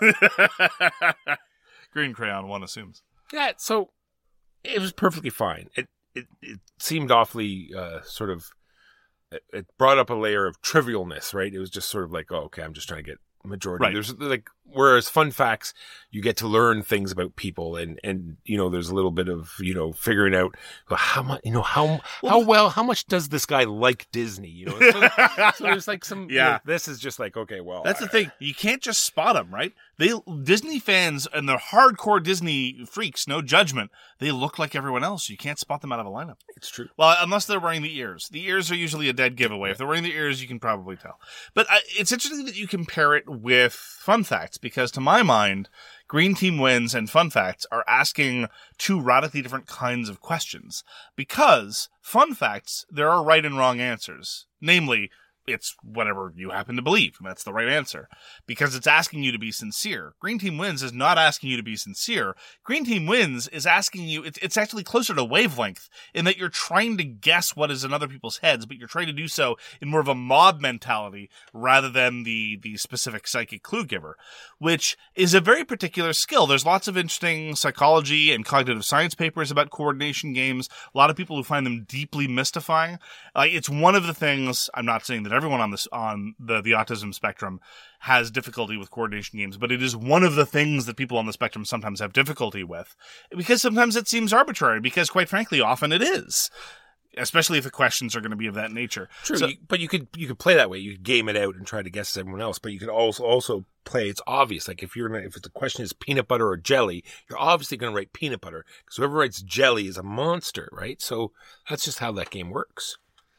Green crayon, one assumes. Yeah, so it was perfectly fine. It seemed awfully sort of... It brought up a layer of trivialness, right? It was just sort of like, oh, okay, I'm just trying to get majority. Right. There's like Whereas fun facts, you get to learn things about people and, there's a little bit of, figuring out how much, how much does this guy like Disney? So there's like some, this is just like, okay, well. That's the thing. You can't just spot them, right? Disney fans and the hardcore Disney freaks, no judgment, they look like everyone else. You can't spot them out of a lineup. It's true. Well, unless they're wearing the ears. The ears are usually a dead giveaway. If they're wearing the ears, you can probably tell. But it's interesting that you compare it with fun facts, because to my mind, Green Team Wins and Fun Facts are asking two radically different kinds of questions. Because Fun Facts, there are right and wrong answers. Namely, it's whatever you happen to believe, and that's the right answer. Because it's asking you to be sincere. Green Team Wins is not asking you to be sincere. Green Team Wins is asking you, it's actually closer to wavelength, in that you're trying to guess what is in other people's heads, but you're trying to do so in more of a mob mentality rather than the specific psychic clue giver, which is a very particular skill. There's lots of interesting psychology and cognitive science papers about coordination games. A lot of people who find them deeply mystifying. It's one of the things, I'm not saying that everyone on the autism spectrum has difficulty with coordination games, but it is one of the things that people on the spectrum sometimes have difficulty with, because sometimes it seems arbitrary, because quite frankly, often it is, especially if the questions are going to be of that nature. True, but you could play that way. You could game it out and try to guess as everyone else, but you could also play it's obvious. Like if the question is peanut butter or jelly, you're obviously going to write peanut butter, because whoever writes jelly is a monster, right? So that's just how that game works.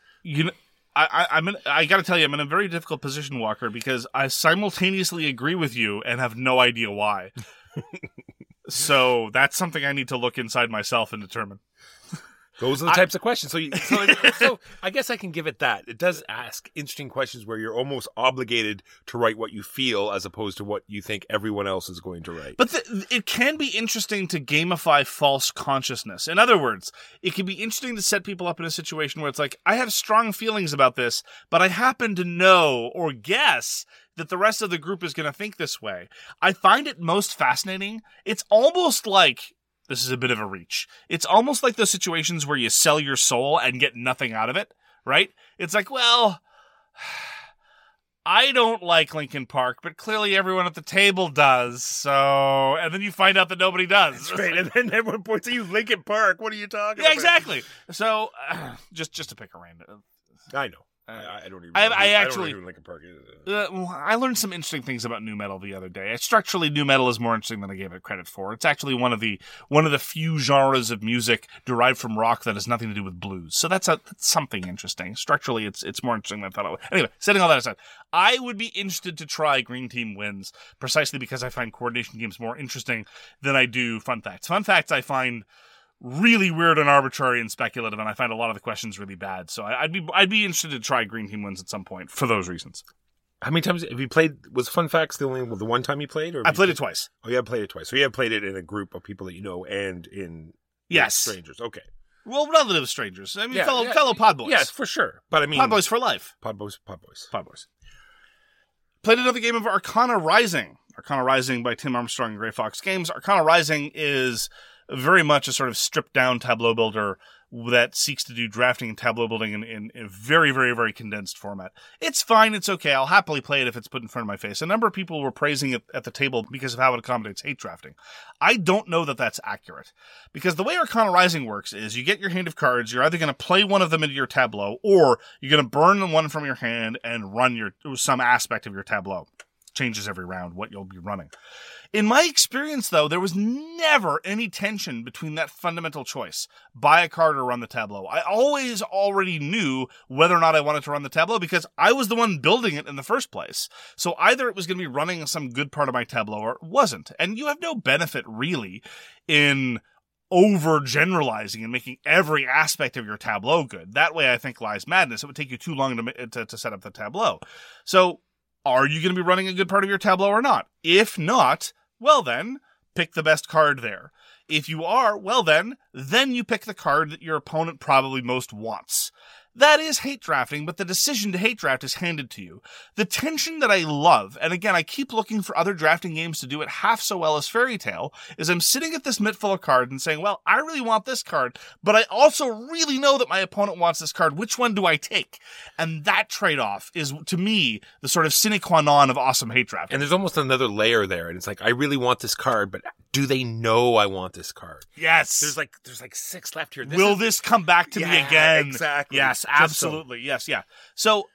I got to tell you, I'm in a very difficult position, Walker, because I simultaneously agree with you and have no idea why. So that's something I need to look inside myself and determine. Those are the types of questions. So I guess I can give it that. It does ask interesting questions where you're almost obligated to write what you feel as opposed to what you think everyone else is going to write. But it can be interesting to gamify false consciousness. In other words, it can be interesting to set people up in a situation where it's like, I have strong feelings about this, but I happen to know or guess that the rest of the group is going to think this way. I find it most fascinating. It's almost like, this is a bit of a reach, it's almost like those situations where you sell your soul and get nothing out of it, right? It's like, well, I don't like Linkin Park, but clearly everyone at the table does, so... And then you find out that nobody does. That's right, and then everyone points at you, Linkin Park, what are you talking about? Yeah, exactly. So, just to pick a random... I know. I don't even. I don't know who Linkin Park is. I learned some interesting things about nu metal the other day. Structurally, nu metal is more interesting than I gave it credit for. It's actually one of the few genres of music derived from rock that has nothing to do with blues. So that's something interesting. Structurally, it's more interesting than I thought it would. Anyway, setting all that aside, I would be interested to try Green Team Wins precisely because I find coordination games more interesting than I do Fun Facts. Fun Facts I find really weird and arbitrary and speculative, and I find a lot of the questions really bad. So I'd be interested to try Green Team Wins at some point for those reasons. How many times have you played? Was Fun Facts the one time you played? Or I played it twice. Oh, you have played it twice. So you have played it in a group of people that you know and in strangers. Okay. Well, relative strangers. I mean, fellow pod boys. Yes, for sure. But I mean, pod boys for life. Pod boys. Played another game of Arcana Rising. Arcana Rising by Tim Armstrong and Grey Fox Games. Arcana Rising is very much a sort of stripped down tableau builder that seeks to do drafting and tableau building in a very, very, very condensed format. It's fine. It's okay. I'll happily play it if it's put in front of my face. A number of people were praising it at the table because of how it accommodates hate drafting. I don't know that that's accurate, because the way Arcana Rising works is you get your hand of cards. You're either going to play one of them into your tableau, or you're going to burn one from your hand and run some aspect of your tableau. Changes every round what you'll be running. In my experience, though, there was never any tension between that fundamental choice, buy a card or run the tableau. I always already knew whether or not I wanted to run the tableau because I was the one building it in the first place. So either it was going to be running some good part of my tableau or it wasn't. And you have no benefit, really, in overgeneralizing and making every aspect of your tableau good. That way, I think, lies madness. It would take you too long to set up the tableau. So, are you going to be running a good part of your tableau or not? If not, well then, pick the best card there. If you are, well then you pick the card that your opponent probably most wants. that is hate drafting, but the decision to hate draft is handed to you. The tension that I love, and again, I keep looking for other drafting games to do it half so well as Fairy Tale, is I'm sitting at this mitt full of cards and saying, well, I really want this card, but I also really know that my opponent wants this card. Which one do I take? And that trade-off is, to me, the sort of sine qua non of awesome hate drafting. And there's almost another layer there, and it's like, I really want this card, but do they know I want this card? Yes. There's like 6 left here. Will this come back to me again? Exactly. Yes, absolutely. Yes, yeah. So,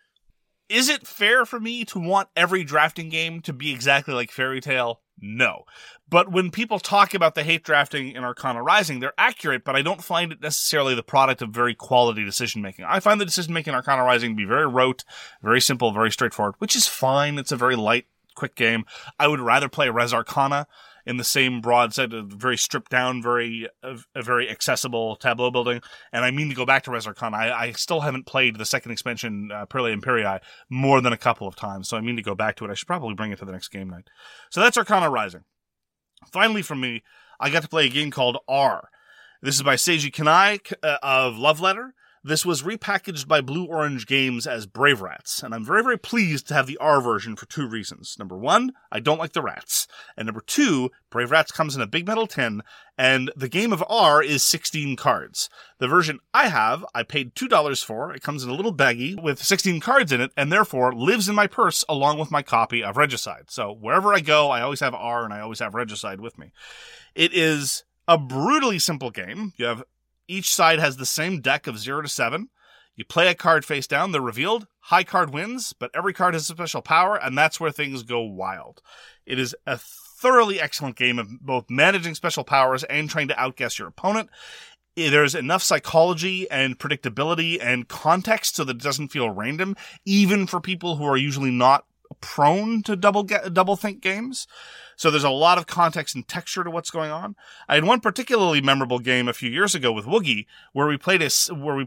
is it fair for me to want every drafting game to be exactly like Fairy Tale? No. But when people talk about the hate drafting in Arcana Rising, they're accurate, but I don't find it necessarily the product of very quality decision-making. I find the decision-making in Arcana Rising to be very rote, very simple, very straightforward, which is fine. It's a very light, quick game. I would rather play Res Arcana in the same broad set, very stripped down, very accessible tableau building. And I mean to go back to Res Arcana. I still haven't played the second expansion, Perle Imperii, more than a couple of times. So I mean to go back to it. I should probably bring it to the next game night. So that's Arcana Rising. Finally, from me, I got to play a game called R. This is by Seiji Kanai of Love Letter. This was repackaged by Blue Orange Games as Brave Rats, and I'm very, very pleased to have the R version for 2 reasons. Number 1, I don't like the rats. And number 2, Brave Rats comes in a big metal tin, and the game of R is 16 cards. The version I have, I paid $2 for. It comes in a little baggie with 16 cards in it, and therefore lives in my purse along with my copy of Regicide. So wherever I go, I always have R, and I always have Regicide with me. It is a brutally simple game. Each side has the same deck of 0 to 7. You play a card face down, they're revealed. High card wins, but every card has a special power, and that's where things go wild. It is a thoroughly excellent game of both managing special powers and trying to outguess your opponent. There's enough psychology and predictability and context so that it doesn't feel random, even for people who are usually not prone to double think games. So there's a lot of context and texture to what's going on. I had one particularly memorable game a few years ago with Woogie where we played an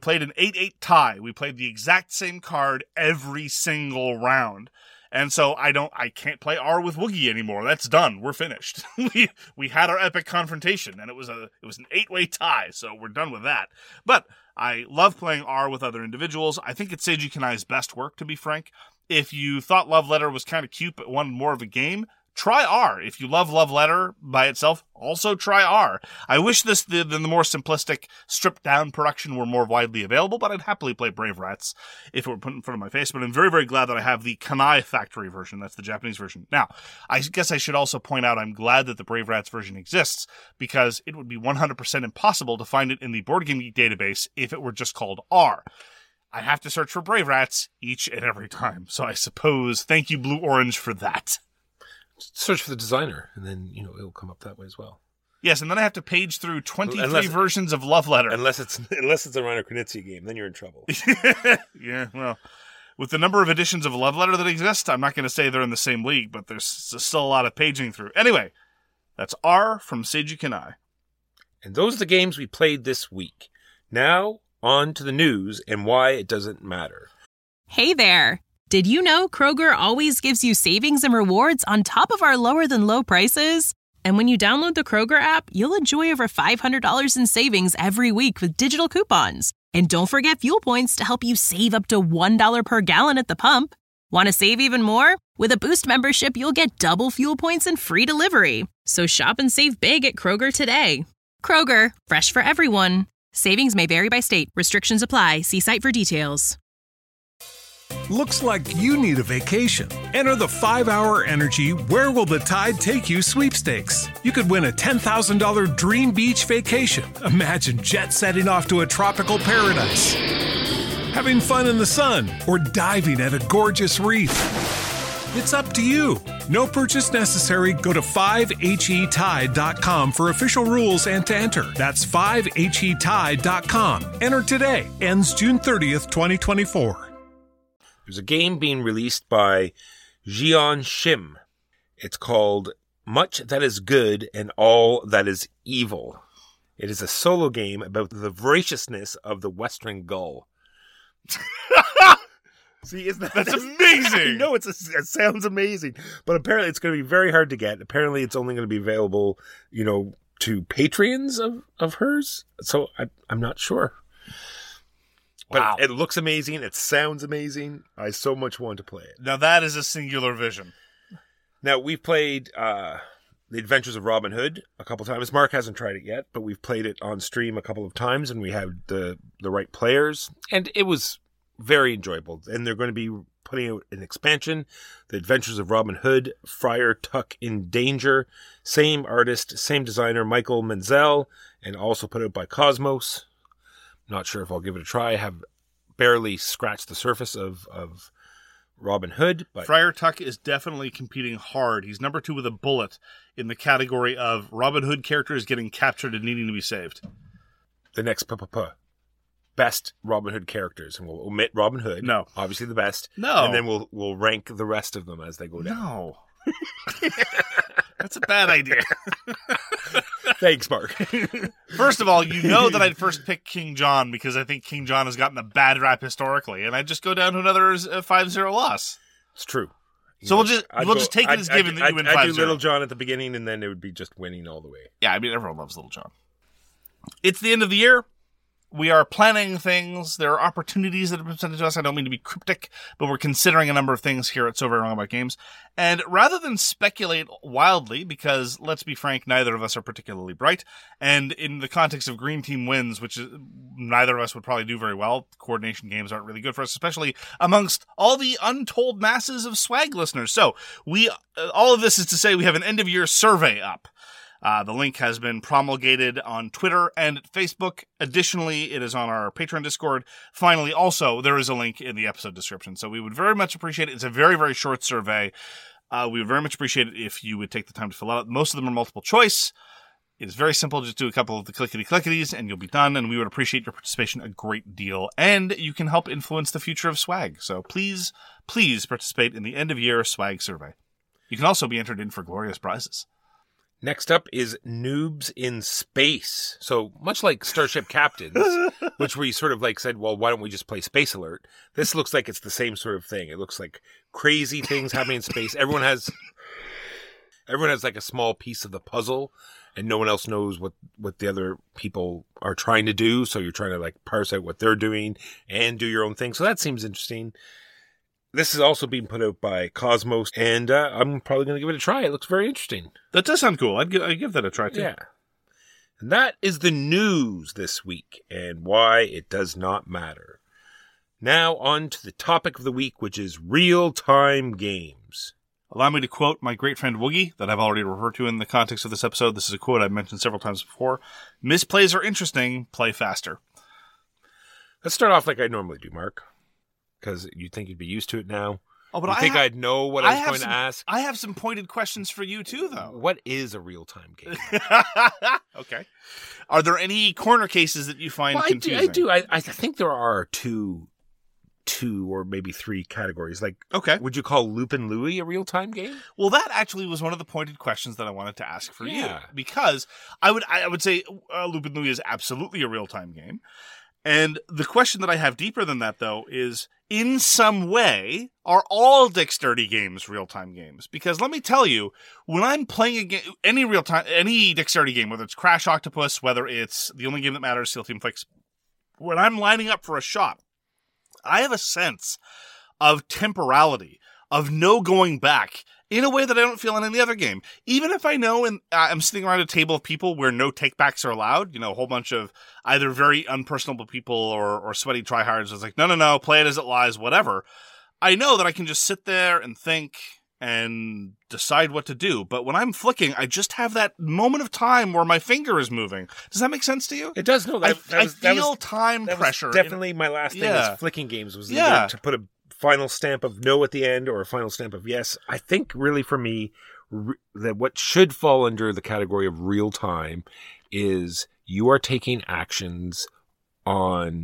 8-8 tie. We played the exact same card every single round. And so I can't play R with Woogie anymore. That's done. We're finished. we had our epic confrontation and it was an 8-way tie. So we're done with that. But I love playing R with other individuals. I think it's Seiji Kanai's best work, to be frank. If you thought Love Letter was kind of cute but wanted more of a game, try R. If you love Love Letter by itself, also try R. I wish the more simplistic, stripped-down production were more widely available, but I'd happily play Brave Rats if it were put in front of my face. But I'm very, very glad that I have the Kanai Factory version. That's the Japanese version. Now, I guess I should also point out I'm glad that the Brave Rats version exists, because it would be 100% impossible to find it in the Board Game Geek database if it were just called R. I have to search for Brave Rats each and every time. So I suppose thank you, Blue Orange, for that. Search for the designer, and then, it'll come up that way as well. Yes, and then I have to page through 23 versions of Love Letter. Unless it's a Reiner Knizia game, then you're in trouble. Yeah, well, with the number of editions of Love Letter that exist, I'm not going to say they're in the same league, but there's still a lot of paging through. Anyway, that's R from Seiji Kanai. And those are the games we played this week. Now, on to the news and why it doesn't matter. Hey there. Did you know Kroger always gives you savings and rewards on top of our lower-than-low prices? And when you download the Kroger app, you'll enjoy over $500 in savings every week with digital coupons. And don't forget fuel points to help you save up to $1 per gallon at the pump. Want to save even more? With a Boost membership, you'll get double fuel points and free delivery. So shop and save big at Kroger today. Kroger, fresh for everyone. Savings may vary by state. Restrictions apply. See site for details. Looks like you need a vacation. Enter the 5-Hour Energy Where Will the Tide Take You sweepstakes. You could win a $10,000 dream beach vacation. Imagine jet setting off to a tropical paradise, having fun in the sun, or diving at a gorgeous reef. It's up to you. No purchase necessary. Go to 5HETide.com for official rules and to enter. That's 5HETide.com. Enter today. Ends June 30th, 2024. There's a game being released by Jian Shim. It's called Much That Is Good and All That Is Evil. It is a solo game about the voraciousness of the western gull. See, that's amazing? No, it sounds amazing, but apparently it's going to be very hard to get. Apparently, it's only going to be available, to patrons of hers. So I'm not sure. Wow. But it looks amazing. It sounds amazing. I so much want to play it. Now that is a singular vision. Now, we've played The Adventures of Robin Hood a couple times. Mark hasn't tried it yet, but we've played it on stream a couple of times, and we had the right players, and it was very enjoyable. And they're going to be putting out an expansion, The Adventures of Robin Hood, Friar Tuck in Danger. Same artist, same designer, Michael Menzel, and also put out by Cosmos. Not sure if I'll give it a try. I have barely scratched the surface of Robin Hood, but Friar Tuck is definitely competing hard. He's number 2 with a bullet in the category of Robin Hood characters getting captured and needing to be saved. the next best Robin Hood characters, and we'll omit Robin Hood. No. Obviously the best. No. And then we'll rank the rest of them as they go down. No. That's a bad idea. Thanks, Mark. First of all, you know that I'd first pick King John because I think King John has gotten a bad rap historically, and I'd just go down to another 5-0 loss. It's true. So we'll just take it as given that you win 5-0. I'd do Little John at the beginning, and then it would be just winning all the way. Yeah, I mean, everyone loves Little John. It's the end of the year. We are planning things. There are opportunities that have been presented to us. I don't mean to be cryptic, but we're considering a number of things here at So Very Wrong About Games. And rather than speculate wildly, because let's be frank, neither of us are particularly bright, and in the context of Green Team wins, which is, neither of us would probably do very well, coordination games aren't really good for us, especially amongst all the untold masses of swag listeners. So all of this is to say we have an end-of-year survey up. The link has been promulgated on Twitter and Facebook. Additionally, it is on our Patreon Discord. Finally, also, there is a link in the episode description. So we would very much appreciate it. It's a very, very short survey. We would very much appreciate it if you would take the time to fill out. Most of them are multiple choice. It is very simple. Just do a couple of the clickety-clickities and you'll be done. And we would appreciate your participation a great deal. And you can help influence the future of swag. So please, please participate in the end-of-year swag survey. You can also be entered in for glorious prizes. Next up is Noobs in Space. So much like Starship Captains, which we sort of like said, well, why don't we just play Space Alert? This looks like it's the same sort of thing. It looks like crazy things happening in space. Everyone has like a small piece of the puzzle, and no one else knows what the other people are trying to do. So you're trying to like parse out what they're doing and do your own thing. So that seems interesting. This is also being put out by Cosmos, and I'm probably going to give it a try. It looks very interesting. That does sound cool. I'd give that a try, too. Yeah. And that is the news this week, and why it does not matter. Now on to the topic of the week, which is real-time games. Allow me to quote my great friend Woogie, that I've already referred to in the context of this episode. This is a quote I've mentioned several times before. Misplays are interesting. Play faster. Let's start off like I normally do, Mark. Because you think you'd be used to it now. Oh, but you think I'd know what I was going to ask? I have some pointed questions for you, too, though. What is a real-time game? Okay. Are there any corner cases that you find confusing? I do. I think there are two or maybe three categories. Like, okay. Would you call Lupin Louie a real-time game? Well, that actually was one of the pointed questions that I wanted to ask for you. Yeah. Because I would say Lupin Louie is absolutely a real-time game. And the question that I have deeper than that, though, is in some way, are all Dexterity games real-time games? Because let me tell you, when I'm playing a game, any Dexterity game, whether it's Crash Octopus, whether it's The Only Game That Matters, Steel Team Flicks, when I'm lining up for a shot, I have a sense of temporality, of no going back, in a way that I don't feel in any other game. Even if I know I'm sitting around a table of people where no takebacks are allowed, a whole bunch of either very unpersonable people or sweaty tryhards is like, no, play it as it lies, whatever. I know that I can just sit there and think and decide what to do. But when I'm flicking, I just have that moment of time where my finger is moving. Does that make sense to you? It does. No, I feel time pressure. Was definitely my last thing with flicking games was either to put a final stamp of no at the end or a final stamp of yes. I think really for me that what should fall under the category of real time is you are taking actions under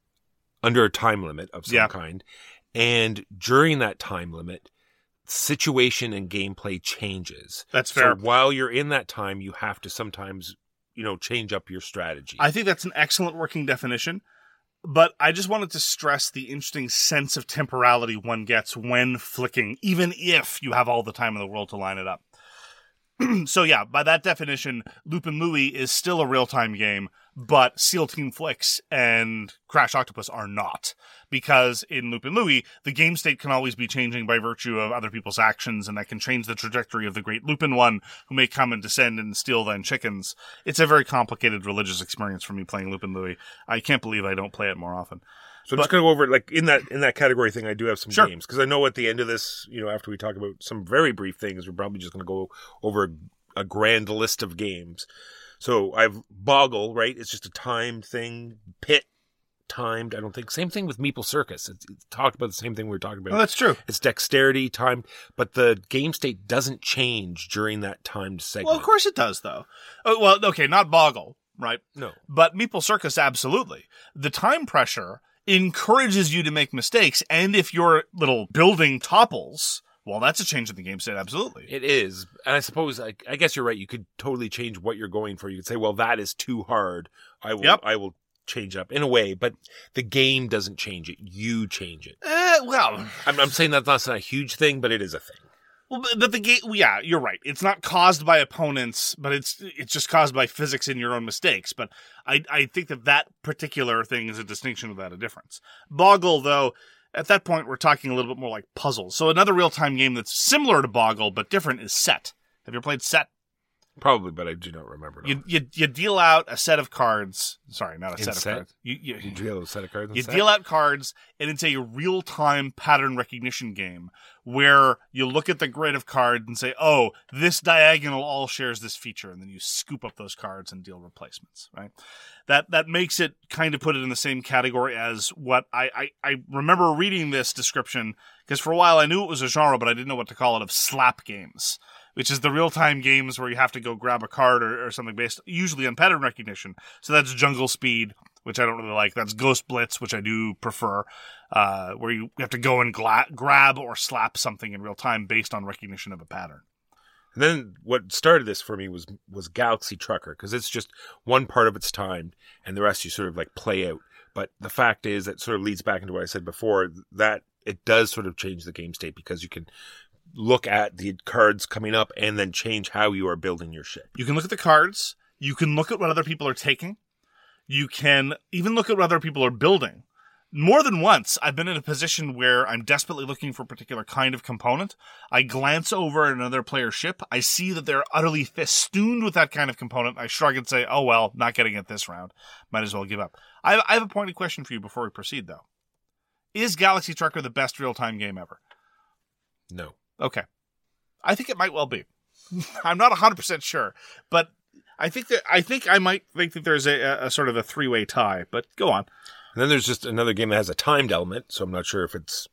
a time limit of some kind, and during that time limit, situation and gameplay changes. That's fair. So while you're in that time, you have to sometimes change up your strategy. I think that's an excellent working definition. But I just wanted to stress the interesting sense of temporality one gets when flicking, even if you have all the time in the world to line it up. So yeah, by that definition, Lupin Louie is still a real-time game, but SEAL Team Flix and Crash Octopus are not. Because in Lupin Louie, the game state can always be changing by virtue of other people's actions, and that can change the trajectory of the great Lupin one, who may come and descend and steal thine chickens. It's a very complicated religious experience for me playing Lupin Louie. I can't believe I don't play it more often. So I'm just going to go over, like, in that category thing, I do have some Sure. games. Because I know at the end of this, after we talk about some very brief things, we're probably just going to go over a grand list of games. So I've Boggle, right? It's just a timed thing. Pit, timed. I don't think. Same thing with Meeple Circus. It's talked about the same thing we were talking about. Oh, that's true. It's dexterity, timed. But the game state doesn't change during that timed segment. Well, of course it does, though. Oh, well, okay, not Boggle, right? No. But Meeple Circus, absolutely. The time pressure encourages you to make mistakes, and if your little building topples, well, that's a change in the game state, absolutely. It is. And I suppose, I guess you're right. You could totally change what you're going for. You could say, well, that is too hard. I will change up in a way, but the game doesn't change it. You change it. Well, I'm saying that's not a huge thing, but it is a thing. Well, but the game, yeah, you're right. It's not caused by opponents, but it's just caused by physics and your own mistakes. But I think that particular thing is a distinction without a difference. Boggle, though, at that point, we're talking a little bit more like puzzles. So another real-time game that's similar to Boggle but different is Set. Have you ever played Set? Probably, but I do not remember. No. You deal out a set of cards. Sorry, not a set of cards. You deal a set of cards. You deal out cards, and it's a real-time pattern recognition game where you look at the grid of cards and say, "Oh, this diagonal all shares this feature," and then you scoop up those cards and deal replacements. Right? That makes it kind of put it in the same category as what I remember reading this description, because for a while I knew it was a genre, but I didn't know what to call it, of slap games, which is the real-time games where you have to go grab a card or something based usually on pattern recognition. So that's Jungle Speed, which I don't really like. That's Ghost Blitz, which I do prefer, where you have to go and grab or slap something in real time based on recognition of a pattern. And then what started this for me was Galaxy Trucker, because it's just one part of its timed, and the rest you sort of like play out. But the fact is, that sort of leads back into what I said before, that it does sort of change the game state, because you can look at the cards coming up and then change how you are building your ship. You can look at the cards. You can look at what other people are taking. You can even look at what other people are building. More than once, I've been in a position where I'm desperately looking for a particular kind of component. I glance over at another player's ship. I see that they're utterly festooned with that kind of component. I shrug and say, oh, well, not getting it this round. Might as well give up. I have a pointed question for you before we proceed, though. Is Galaxy Trucker the best real-time game ever? No. Okay. I think it might well be. I'm not 100% sure, but I think I might think that there's a sort of a three-way tie, but go on. And then there's just another game that has a timed element, so I'm not sure if it's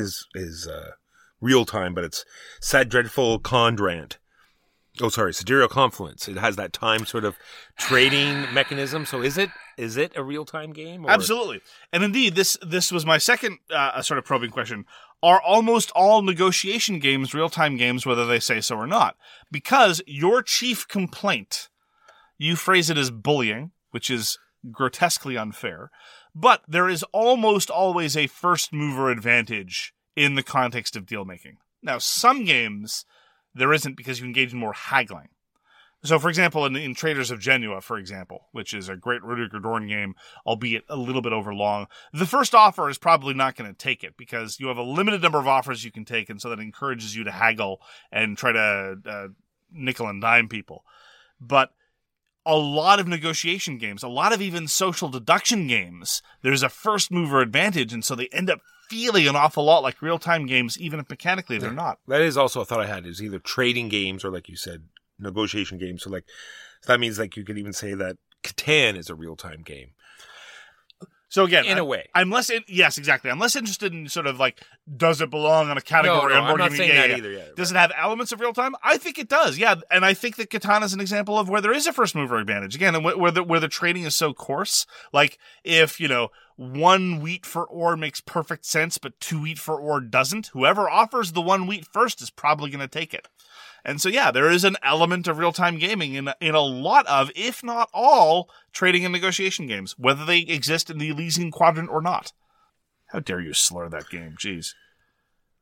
real time, but it's Sad Dreadful Condrant. Oh, sorry, Sidereal Confluence. It has that time sort of trading mechanism. So is it a real time game? Or? Absolutely. And indeed, this was my second sort of probing question. Are almost all negotiation games real-time games, whether they say so or not? Because your chief complaint, you phrase it as bullying, which is grotesquely unfair, but there is almost always a first mover advantage in the context of deal making. Now, some games there isn't, because you engage in more haggling. So, for example, in Traders of Genua, for example, which is a great Rudiger Dorn game, albeit a little bit overlong, the first offer is probably not going to take it, because you have a limited number of offers you can take, and so that encourages you to haggle and try to nickel and dime people. But a lot of negotiation games, a lot of even social deduction games, there's a first mover advantage, and so they end up feeling an awful lot like real-time games, even if mechanically they're not. That is also a thought I had, is either trading games or, like you said, negotiation games. So that means, like, you could even say that Catan is a real-time game. So again, in a way, yes, exactly. I'm less interested in sort of like, does it belong on a category? No, I'm not saying that either. Yeah, does it have elements of real time? I think it does. Yeah, and I think that Catan is an example of where there is a first mover advantage. Again, where the trading is so coarse. Like if 1 wheat for ore makes perfect sense, but 2 wheat for ore doesn't. Whoever offers the 1 wheat first is probably going to take it. And so, yeah, there is an element of real-time gaming in a lot of, if not all, trading and negotiation games, whether they exist in the Elysian Quadrant or not. How dare you slur that game? Jeez.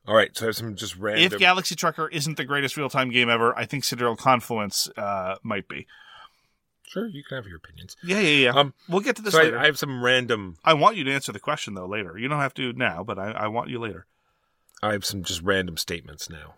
All right, so I have some just random... If Galaxy Trucker isn't the greatest real-time game ever, I think Sidereal Confluence might be. Sure, you can have your opinions. Yeah. We'll get to this so later. I have some random... I want you to answer the question, though, later. You don't have to now, but I want you later. I have some just random statements now.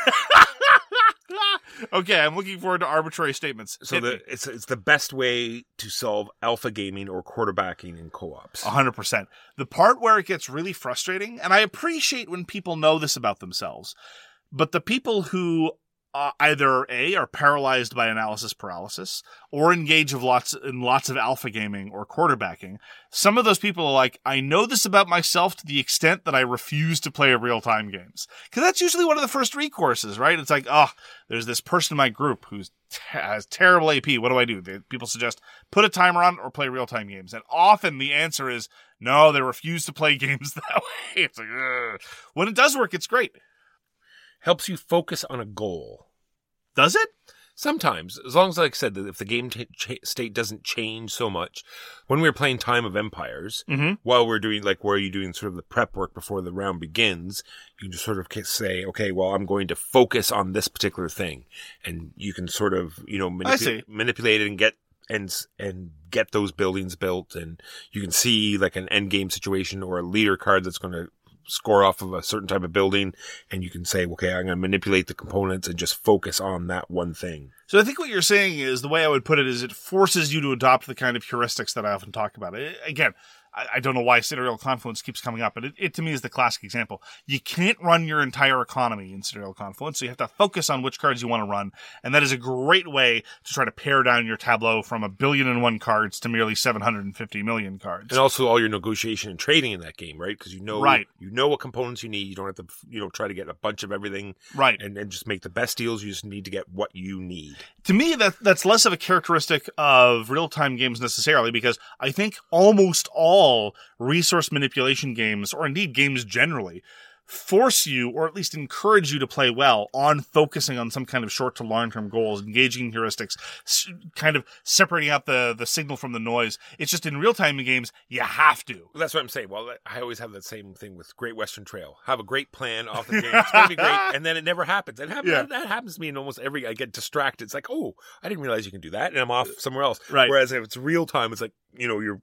Okay, I'm looking forward to arbitrary statements. So it's the best way to solve alpha gaming or quarterbacking in co-ops. 100%. The part where it gets really frustrating, and I appreciate when people know this about themselves, but the people who either A, are paralyzed by analysis paralysis, or engage in lots of alpha gaming or quarterbacking, some of those people are like, I know this about myself to the extent that I refuse to play real-time games. Because that's usually one of the first recourses, right? It's like, there's this person in my group who has terrible AP. What do I do? People suggest, put a timer on or play real-time games. And often the answer is, no, they refuse to play games that way. It's like, ugh. When it does work, it's great. Helps you focus on a goal. Does it? Sometimes, as long as, like I said, if the game state doesn't change so much. When we were playing Time of Empires, while we're doing, like, where you're doing sort of the prep work before the round begins, you can just sort of say, okay, well, I'm going to focus on this particular thing. And you can sort of, manipulate it and get those buildings built. And you can see, like, an end game situation or a leader card that's going to score off of a certain type of building, and you can say, okay, I'm going to manipulate the components and just focus on that one thing. So I think what you're saying is, the way I would put it is, it forces you to adopt the kind of heuristics that I often talk about. Again, I don't know why Sidereal Confluence keeps coming up, but it to me is the classic example. You can't run your entire economy in Sidereal Confluence, so you have to focus on which cards you want to run, and that is a great way to try to pare down your tableau from 1,000,000,001 cards to merely 750 million cards. And also all your negotiation and trading in that game, right? Because you know what components you need. You don't have to try to get a bunch of everything, right? And just make the best deals. You just need to get what you need. To me, that's less of a characteristic of real-time games necessarily, because I think almost all resource manipulation games, or indeed games generally, force you, or at least encourage you to play well on focusing on some kind of short to long-term goals, engaging in heuristics, kind of separating out the signal from the noise. It's just in real-time games, you have to. Well, that's what I'm saying. Well, I always have the same thing with Great Western Trail. Have a great plan off the game. It's going to be great. And then it never happens. That happens to me in almost every... I get distracted. It's like, oh, I didn't realize you can do that. And I'm off somewhere else. Right. Whereas if it's real-time, it's like, you're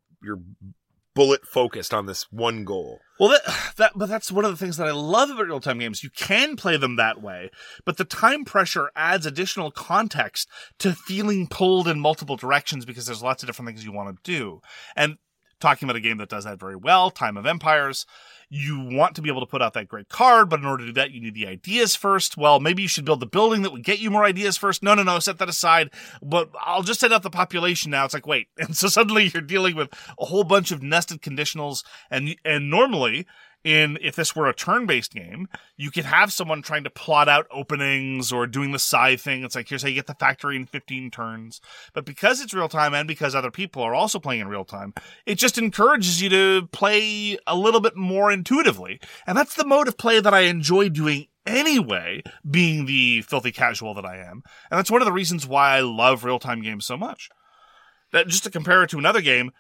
bullet focused on this one goal. Well, but that's one of the things that I love about real-time games. You can play them that way, but the time pressure adds additional context to feeling pulled in multiple directions, because there's lots of different things you want to do. And talking about a game that does that very well, Time of Empires, you want to be able to put out that great card, but in order to do that, you need the ideas first. Well, maybe you should build the building that would get you more ideas first. No, set that aside. But I'll just set out the population now. It's like, wait. And so suddenly you're dealing with a whole bunch of nested conditionals. And normally, if this were a turn-based game, you could have someone trying to plot out openings or doing the scythe thing. It's like, here's how you get the factory in 15 turns. But because it's real-time and because other people are also playing in real-time, it just encourages you to play a little bit more intuitively. And that's the mode of play that I enjoy doing anyway, being the filthy casual that I am. And that's one of the reasons why I love real-time games so much. That, just to compare it to another game,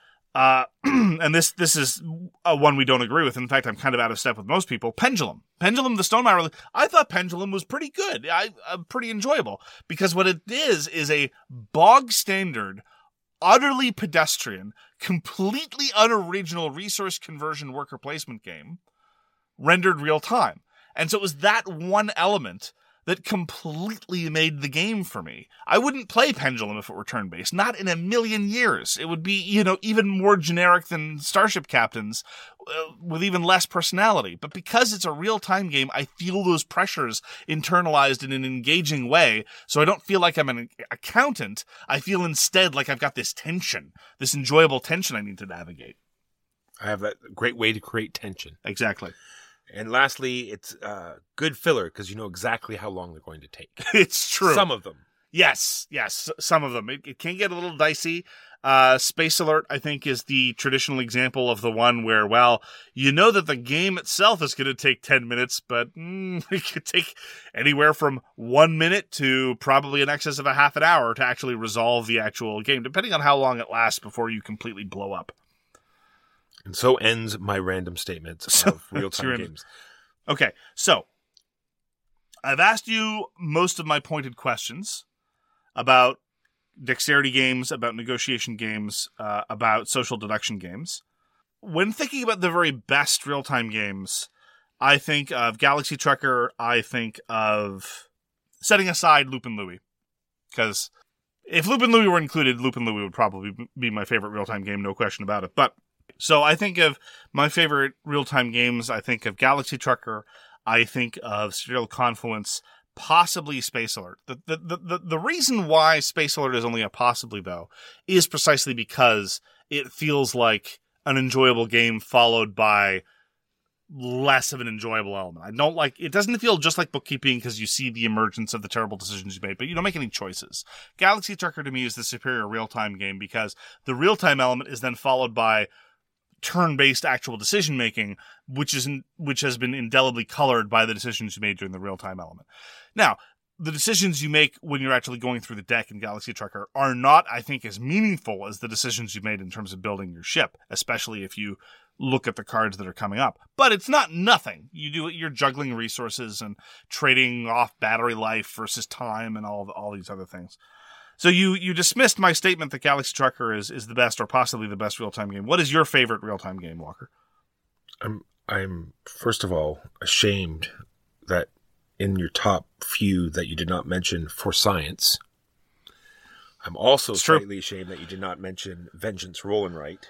and this is one we don't agree with. In fact, I'm kind of out of step with most people. Pendulum the Stonemaier. I thought Pendulum was pretty good. Pretty enjoyable, because what it is a bog standard, utterly pedestrian, completely unoriginal resource conversion worker placement game rendered real time. And so it was that one element that completely made the game for me. I wouldn't play Pendulum if it were turn-based. Not in a million years. It would be, even more generic than Starship Captains, with even less personality. But because it's a real-time game, I feel those pressures internalized in an engaging way, so I don't feel like I'm an accountant. I feel instead like I've got this tension, this enjoyable tension I need to navigate. I have that great way to create tension. Exactly. And lastly, it's good filler, because you know exactly how long they're going to take. It's true. Some of them. Yes, some of them. It can get a little dicey. Space Alert, I think, is the traditional example of the one where, well, you know that the game itself is going to take 10 minutes, but it could take anywhere from 1 minute to probably in excess of a half an hour to actually resolve the actual game, depending on how long it lasts before you completely blow up. And so ends my random statements of real-time games. Okay, so I've asked you most of my pointed questions about dexterity games, about negotiation games, about social deduction games. When thinking about the very best real-time games, I think of Galaxy Trucker, I think of, setting aside Loopin' Louie, because if Loopin' Louie were included, Loopin' Louie would probably be my favorite real-time game, no question about it. But so I think of my favorite real-time games, I think of Galaxy Trucker, I think of Serial Confluence, possibly Space Alert. The reason why Space Alert is only a possibly, though, is precisely because it feels like an enjoyable game followed by less of an enjoyable element. I don't like, it doesn't feel just like bookkeeping because you see the emergence of the terrible decisions you made, but you don't make any choices. Galaxy Trucker to me is the superior real-time game because the real-time element is then followed by turn-based actual decision-making, which has been indelibly colored by the decisions you made during the real-time element. Now, the decisions you make when you're actually going through the deck in Galaxy Trucker are not, I think, as meaningful as the decisions you made in terms of building your ship, especially if you look at the cards that are coming up. But it's not nothing. You're juggling resources and trading off battery life versus time and all these other things. So you dismissed my statement that Galaxy Trucker is the best or possibly the best real-time game. What is your favorite real-time game, Walker? I'm first of all ashamed that in your top few that you did not mention For Science. I'm also slightly ashamed that you did not mention Vengeance Roll and Write.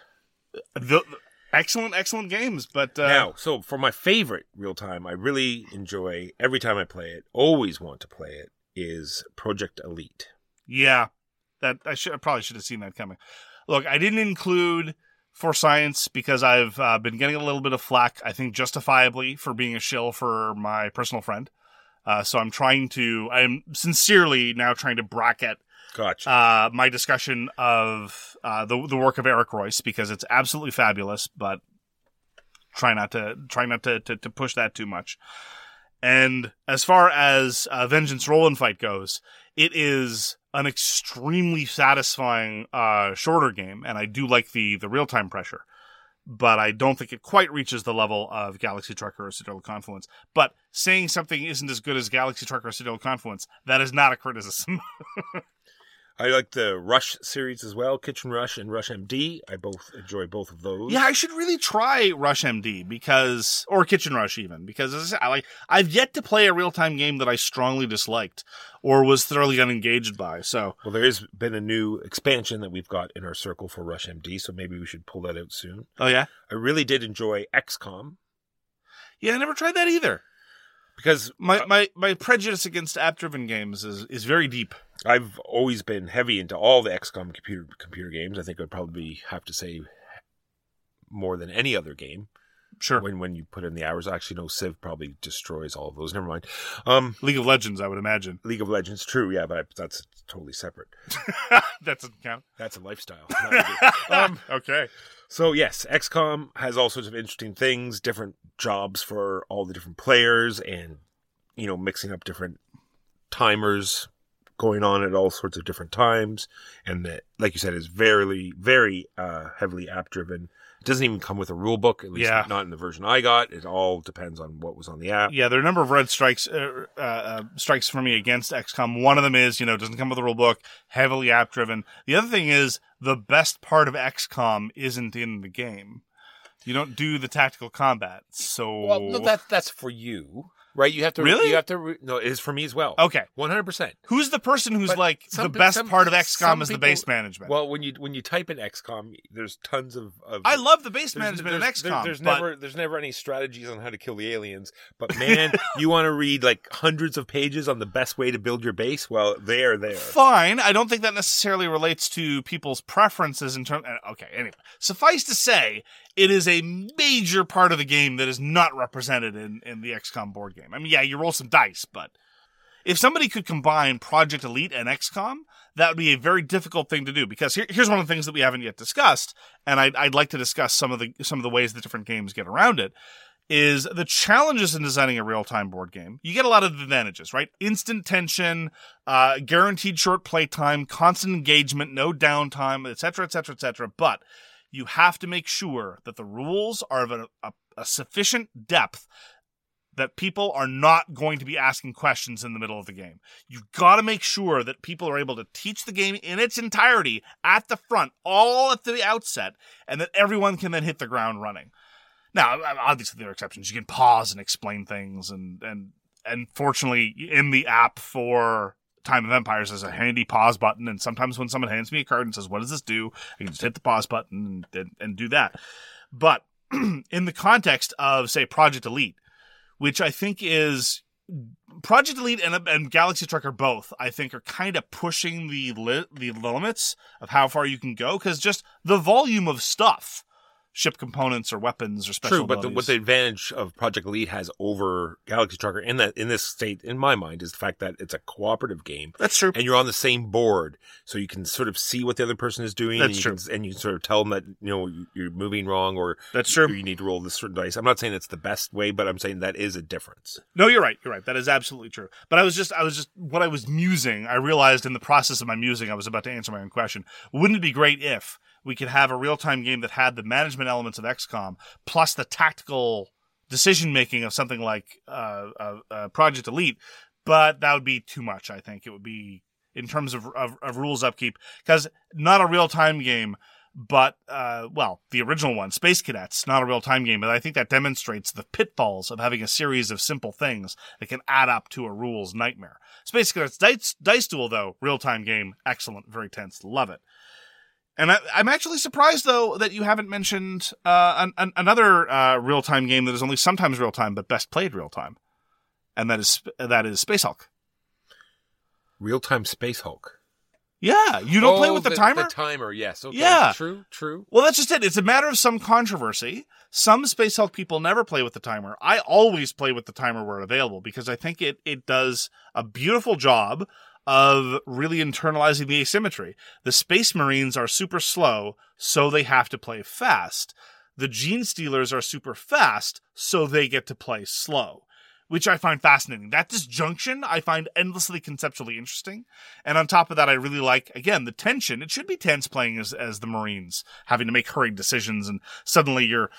Excellent games, but now, so for my favorite real-time, I really enjoy every time I play it, always want to play it, is Project Elite. Yeah, that I probably should have seen that coming. Look, I didn't include For Science because I've been getting a little bit of flack, I think justifiably, for being a shill for my personal friend. So I'm sincerely now trying to bracket my discussion of the work of Eric Royce because it's absolutely fabulous, but try not to push that too much. And as far as Vengeance Roll and Fight goes, it is an extremely satisfying shorter game, and I do like the real-time pressure. But I don't think it quite reaches the level of Galaxy Trucker or Citadel Confluence. But saying something isn't as good as Galaxy Trucker or Citadel Confluence, that is not a criticism. I like the Rush series as well, Kitchen Rush and Rush MD. I both enjoy both of those. Yeah, I should really try Rush MD or Kitchen Rush even, because as I said, I've yet to play a real-time game that I strongly disliked or was thoroughly unengaged by. So, well, there has been a new expansion that we've got in our circle for Rush MD, so maybe we should pull that out soon. Oh yeah, I really did enjoy XCOM. Yeah, I never tried that either. Because my prejudice against app-driven games is very deep. I've always been heavy into all the XCOM computer games. I think I'd probably have to say more than any other game. Sure. When you put in the hours. Actually, no, Civ probably destroys all of those. Never mind. League of Legends, I would imagine. League of Legends, true, yeah, but that's totally separate. That doesn't count. That's a lifestyle. Okay. So yes, XCOM has all sorts of interesting things, different jobs for all the different players, and mixing up different timers going on at all sorts of different times. And that, like you said, is very, very heavily app driven. It doesn't even come with a rule book, at least not in the version I got. It all depends on what was on the app. Yeah, there are a number of red strikes for me against XCOM. One of them is, doesn't come with a rule book, heavily app driven. The other thing is the best part of XCOM isn't in the game. You don't do the tactical combat. So well, no, that's for you. Right, you have to. Really? You have to. No, it is for me as well. Okay, 100%. Who's the person who's the best part of XCOM is the base management? Well, when you type in XCOM, there's tons of I love the base management in XCOM. There's never any strategies on how to kill the aliens. But man, you want to read like hundreds of pages on the best way to build your base? Well, they are there. Fine. I don't think that necessarily relates to people's preferences in terms. Okay. Anyway, suffice to say, it is a major part of the game that is not represented in the XCOM board game. I mean, yeah, you roll some dice, but if somebody could combine Project Elite and XCOM, that would be a very difficult thing to do. Because here's one of the things that we haven't yet discussed, and I'd like to discuss some of the ways that different games get around it. Is the challenges in designing a real-time board game. You get a lot of advantages, right? Instant tension, guaranteed short play time, constant engagement, no downtime, etc., etc., etc. But you have to make sure that the rules are of a sufficient depth that people are not going to be asking questions in the middle of the game. You've got to make sure that people are able to teach the game in its entirety at the front, all at the outset, and that everyone can then hit the ground running. Now, obviously there are exceptions. You can pause and explain things, and fortunately in the app for Time of Empires there's a handy pause button, and sometimes when someone hands me a card and says, what does this do? I can just hit the pause button and do that. But in the context of, say, Project Elite, which I think is Project Elite and Galaxy Trucker both, I think, are kind of pushing the limits of how far you can go, because just the volume of stuff, ship components or weapons or special abilities. True, but what the advantage of Project Elite has over Galaxy Trucker in this state, in my mind, is the fact that it's a cooperative game. That's true. And you're on the same board, so you can sort of see what the other person is doing. That's true. And you sort of tell them that, you're moving wrong, or that's true. You need to roll this certain dice. I'm not saying it's the best way, but I'm saying that is a difference. No, you're right. You're right. That is absolutely true. But I was just what I was musing, I realized in the process of my musing, I was about to answer my own question. Wouldn't it be great if we could have a real-time game that had the management elements of XCOM plus the tactical decision-making of something like Project Elite? But that would be too much, I think. It would be, in terms of rules upkeep, because not a real-time game, but, the original one, Space Cadets, not a real-time game, but I think that demonstrates the pitfalls of having a series of simple things that can add up to a rules nightmare. Space Cadets Dice Duel, though, real-time game, excellent, very tense, love it. And I'm actually surprised, though, that you haven't mentioned another real-time game that is only sometimes real-time, but best played real-time. And that is Space Hulk. Real-time Space Hulk? Yeah, you don't play with the timer? The timer, yes. Okay. Yeah. True. Well, that's just it. It's a matter of some controversy. Some Space Hulk people never play with the timer. I always play with the timer where available, because I think it does a beautiful job of really internalizing the asymmetry. The Space Marines are super slow, so they have to play fast. The Gene Stealers are super fast, so they get to play slow, which I find fascinating. That disjunction I find endlessly conceptually interesting. And on top of that, I really like, again, the tension. It should be tense playing as the Marines, having to make hurried decisions, and suddenly your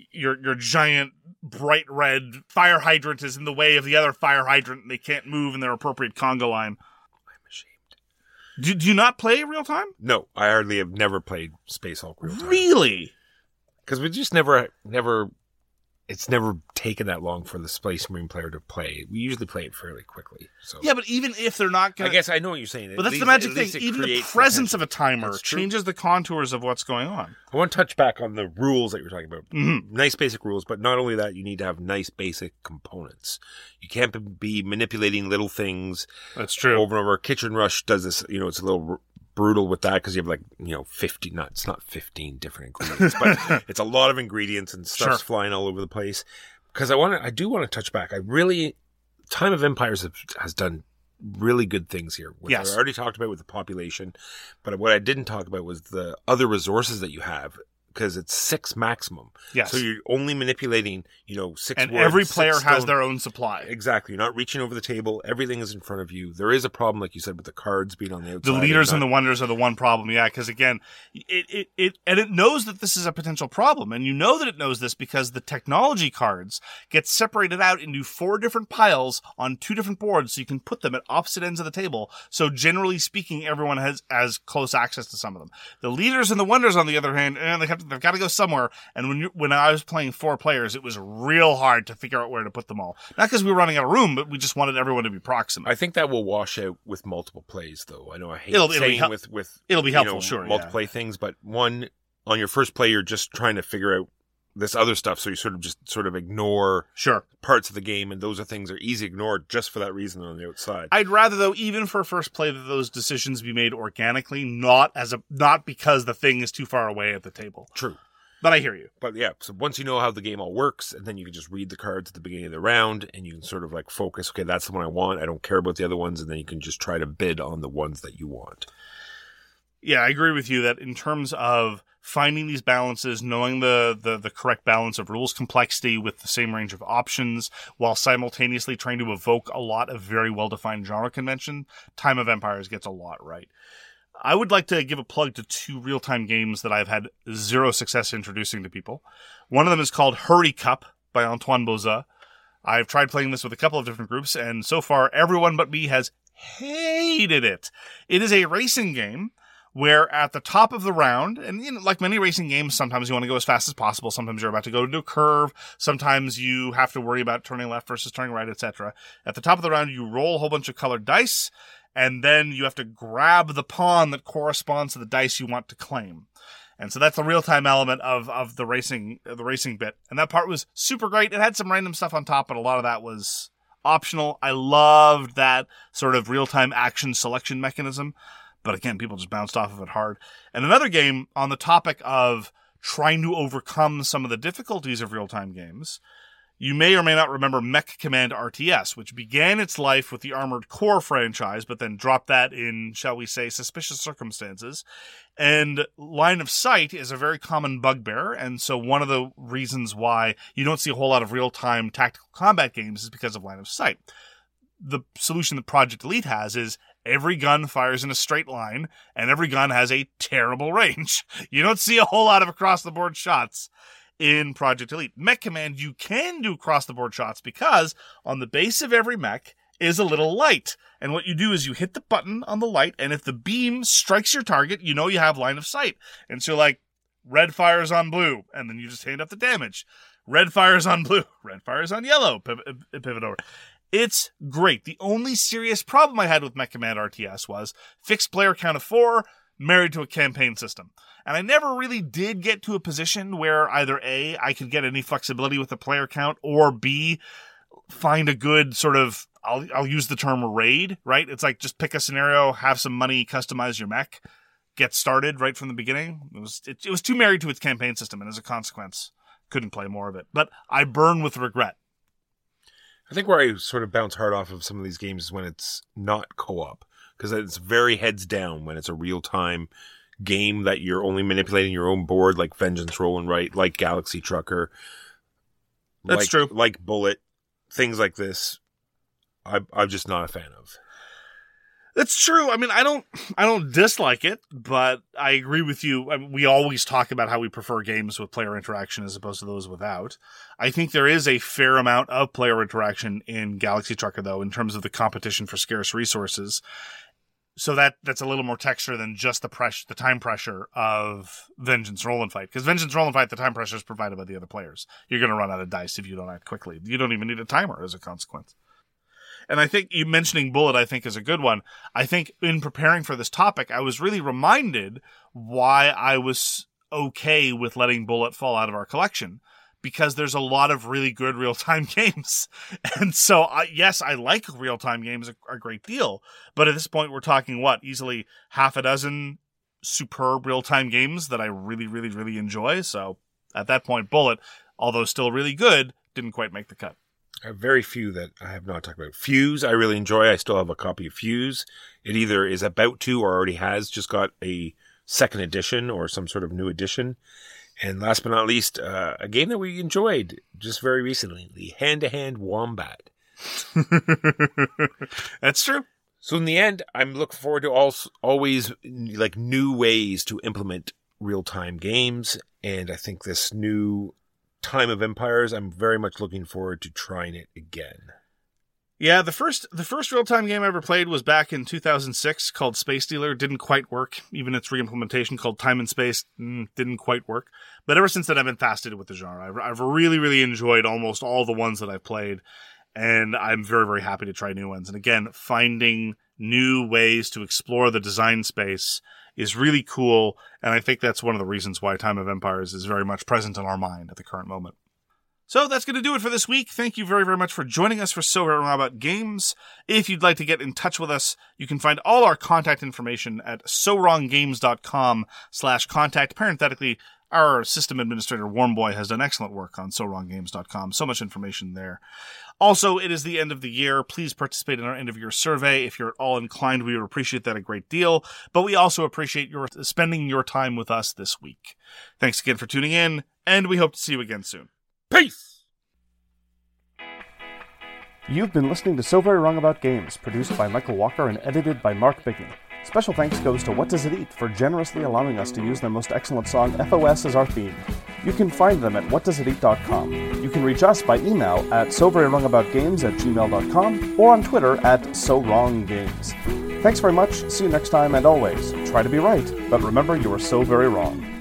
giant bright red fire hydrant is in the way of the other fire hydrant, and they can't move in their appropriate conga line. Do you not play real time? No, I hardly have never played Space Hulk real time. Really? Because we just never, it's never taken that long for the Space Marine player to play. We usually play it fairly quickly. So yeah, but even if they're not going to... I guess I know what you're saying. But that's the magic thing. Even the presence of a timer changes the contours of what's going on. I want to touch back on the rules that you're talking about. Mm-hmm. Nice basic rules, but not only that, you need to have nice basic components. You can't be manipulating little things. That's true. Over and over. Kitchen Rush does this, it's a little brutal with that, because you have 50, it's not 15 different ingredients, but it's a lot of ingredients and stuff's flying all over the place. Because I do want to touch back. Time of Empires has done really good things here. Yes. I already talked about with the population, but what I didn't talk about was the other resources that you have, because it's 6 maximum. Yes. So you're only manipulating, 6 and wood, every player 6 has stone. their own supply. Exactly. You're not reaching over the table. Everything is in front of you. There is a problem, like you said, with the cards being on the outside. The leaders and the wonders are the one problem, yeah, because again, it knows that this is a potential problem, and you know that it knows this because the technology cards get separated out into 4 different piles on 2 different boards, so you can put them at opposite ends of the table, so generally speaking, everyone has close access to some of them. The leaders and the wonders, on the other hand, they've got to go somewhere, and when I was playing 4 players, it was real hard to figure out where to put them all. Not because we were running out of room, but we just wanted everyone to be proximate. I think that will wash out with multiple plays, though. I know I hate saying with it'll be helpful, sure, multiple things, but one, on your first play, you're just trying to figure out this other stuff, so you sort of ignore parts of the game, and those are things that are easy to ignore just for that reason on the outside. I'd rather, though, even for first play, that those decisions be made organically, not because the thing is too far away at the table. True. But I hear you. But yeah, so once you know how the game all works, and then you can just read the cards at the beginning of the round, and you can sort of focus, okay, that's the one I want, I don't care about the other ones, and then you can just try to bid on the ones that you want. Yeah, I agree with you that in terms of finding these balances, knowing the correct balance of rules complexity with the same range of options, while simultaneously trying to evoke a lot of very well-defined genre convention, Time of Empires gets a lot right. I would like to give a plug to 2 real-time games that I've had 0 success introducing to people. One of them is called Hurry Cup by Antoine Bauza. I've tried playing this with a couple of different groups, and so far everyone but me has hated it. It is a racing game where at the top of the round, and like many racing games, sometimes you want to go as fast as possible. Sometimes you're about to go into a curve. Sometimes you have to worry about turning left versus turning right, etc. At the top of the round, you roll a whole bunch of colored dice, and then you have to grab the pawn that corresponds to the dice you want to claim. And so that's the real-time element of the racing bit. And that part was super great. It had some random stuff on top, but a lot of that was optional. I loved that sort of real-time action selection mechanism. But again, people just bounced off of it hard. And another game on the topic of trying to overcome some of the difficulties of real-time games, you may or may not remember Mech Command RTS, which began its life with the Armored Core franchise, but then dropped that in, shall we say, suspicious circumstances. And line of sight is a very common bugbear, and so one of the reasons why you don't see a whole lot of real-time tactical combat games is because of line of sight. The solution that Project Elite has is every gun fires in a straight line, and every gun has a terrible range. You don't see a whole lot of across-the-board shots in Project Elite. Mech Command, you can do across-the-board shots because on the base of every mech is a little light. And what you do is you hit the button on the light, and if the beam strikes your target, you know you have line of sight. And so like, red fires on blue, and then you just hand up the damage. Red fires on blue, red fires on yellow, pivot over. It's great. The only serious problem I had with Mech Command RTS was fixed player count of 4, married to a campaign system. And I never really did get to a position where either A, I could get any flexibility with the player count, or B, find a good sort of, I'll use the term raid, right? It's like just pick a scenario, have some money, customize your mech, get started right from the beginning. It was too married to its campaign system, and as a consequence, couldn't play more of it. But I burn with regret. I think where I sort of bounce hard off of some of these games is when it's not co-op, because it's very heads down when it's a real-time game that you're only manipulating your own board, like Vengeance Roll and Write, like Galaxy Trucker. That's true. Like Bullet, things like this, I'm just not a fan of. That's true. I mean, I don't dislike it, but I agree with you. I mean, we always talk about how we prefer games with player interaction as opposed to those without. I think there is a fair amount of player interaction in Galaxy Trucker, though, in terms of the competition for scarce resources. So that's a little more texture than just the time pressure of Vengeance Roll and Fight. Because Vengeance Roll and Fight, the time pressure is provided by the other players. You're going to run out of dice if you don't act quickly. You don't even need a timer as a consequence. And I think you mentioning Bullet, I think, is a good one. I think in preparing for this topic, I was really reminded why I was okay with letting Bullet fall out of our collection. Because there's a lot of really good real-time games. And so, yes, I like real-time games a great deal. But at this point, we're talking, easily half a dozen superb real-time games that I really, really, really enjoy. So at that point, Bullet, although still really good, didn't quite make the cut. I have very few that I have not talked about. Fuse, I really enjoy. I still have a copy of Fuse. It either is about to or already has just got a second edition or some sort of new edition. And last but not least, a game that we enjoyed just very recently, the Hand-to-Hand Wombat. That's true. So in the end, I'm looking forward to always like new ways to implement real-time games. And I think this new Time of Empires, I'm very much looking forward to trying it again. Yeah, the first real-time game I ever played was back in 2006 called Space Dealer. Didn't quite work. Even its re-implementation called Time and Space didn't quite work. But ever since then, I've been fascinated with the genre. I've really, really enjoyed almost all the ones that I've played. And I'm very, very happy to try new ones. And again, finding new ways to explore the design space is really cool. And I think that's one of the reasons why Time of Empires is very much present in our mind at the current moment. So that's going to do it for this week. Thank you very, very much for joining us for So Very Wrong About Games. If you'd like to get in touch with us, you can find all our contact information at sowronggames.com/contact. Parenthetically, our system administrator, Warmboy, has done excellent work on sowronggames.com. So much information there. Also, it is the end of the year. Please participate in our end of year survey. If you're at all inclined, we would appreciate that a great deal. But we also appreciate your spending your time with us this week. Thanks again for tuning in, and we hope to see you again soon. Peace! You've been listening to So Very Wrong About Games, produced by Michael Walker and edited by Mark Bigney. Special thanks goes to What Does It Eat for generously allowing us to use their most excellent song, FOS, as our theme. You can find them at whatdoesiteat.com. You can reach us by email at soverywrongaboutgames@gmail.com or on Twitter at SoWrongGames. Thanks very much, see you next time, and always, try to be right, but remember you are so very wrong.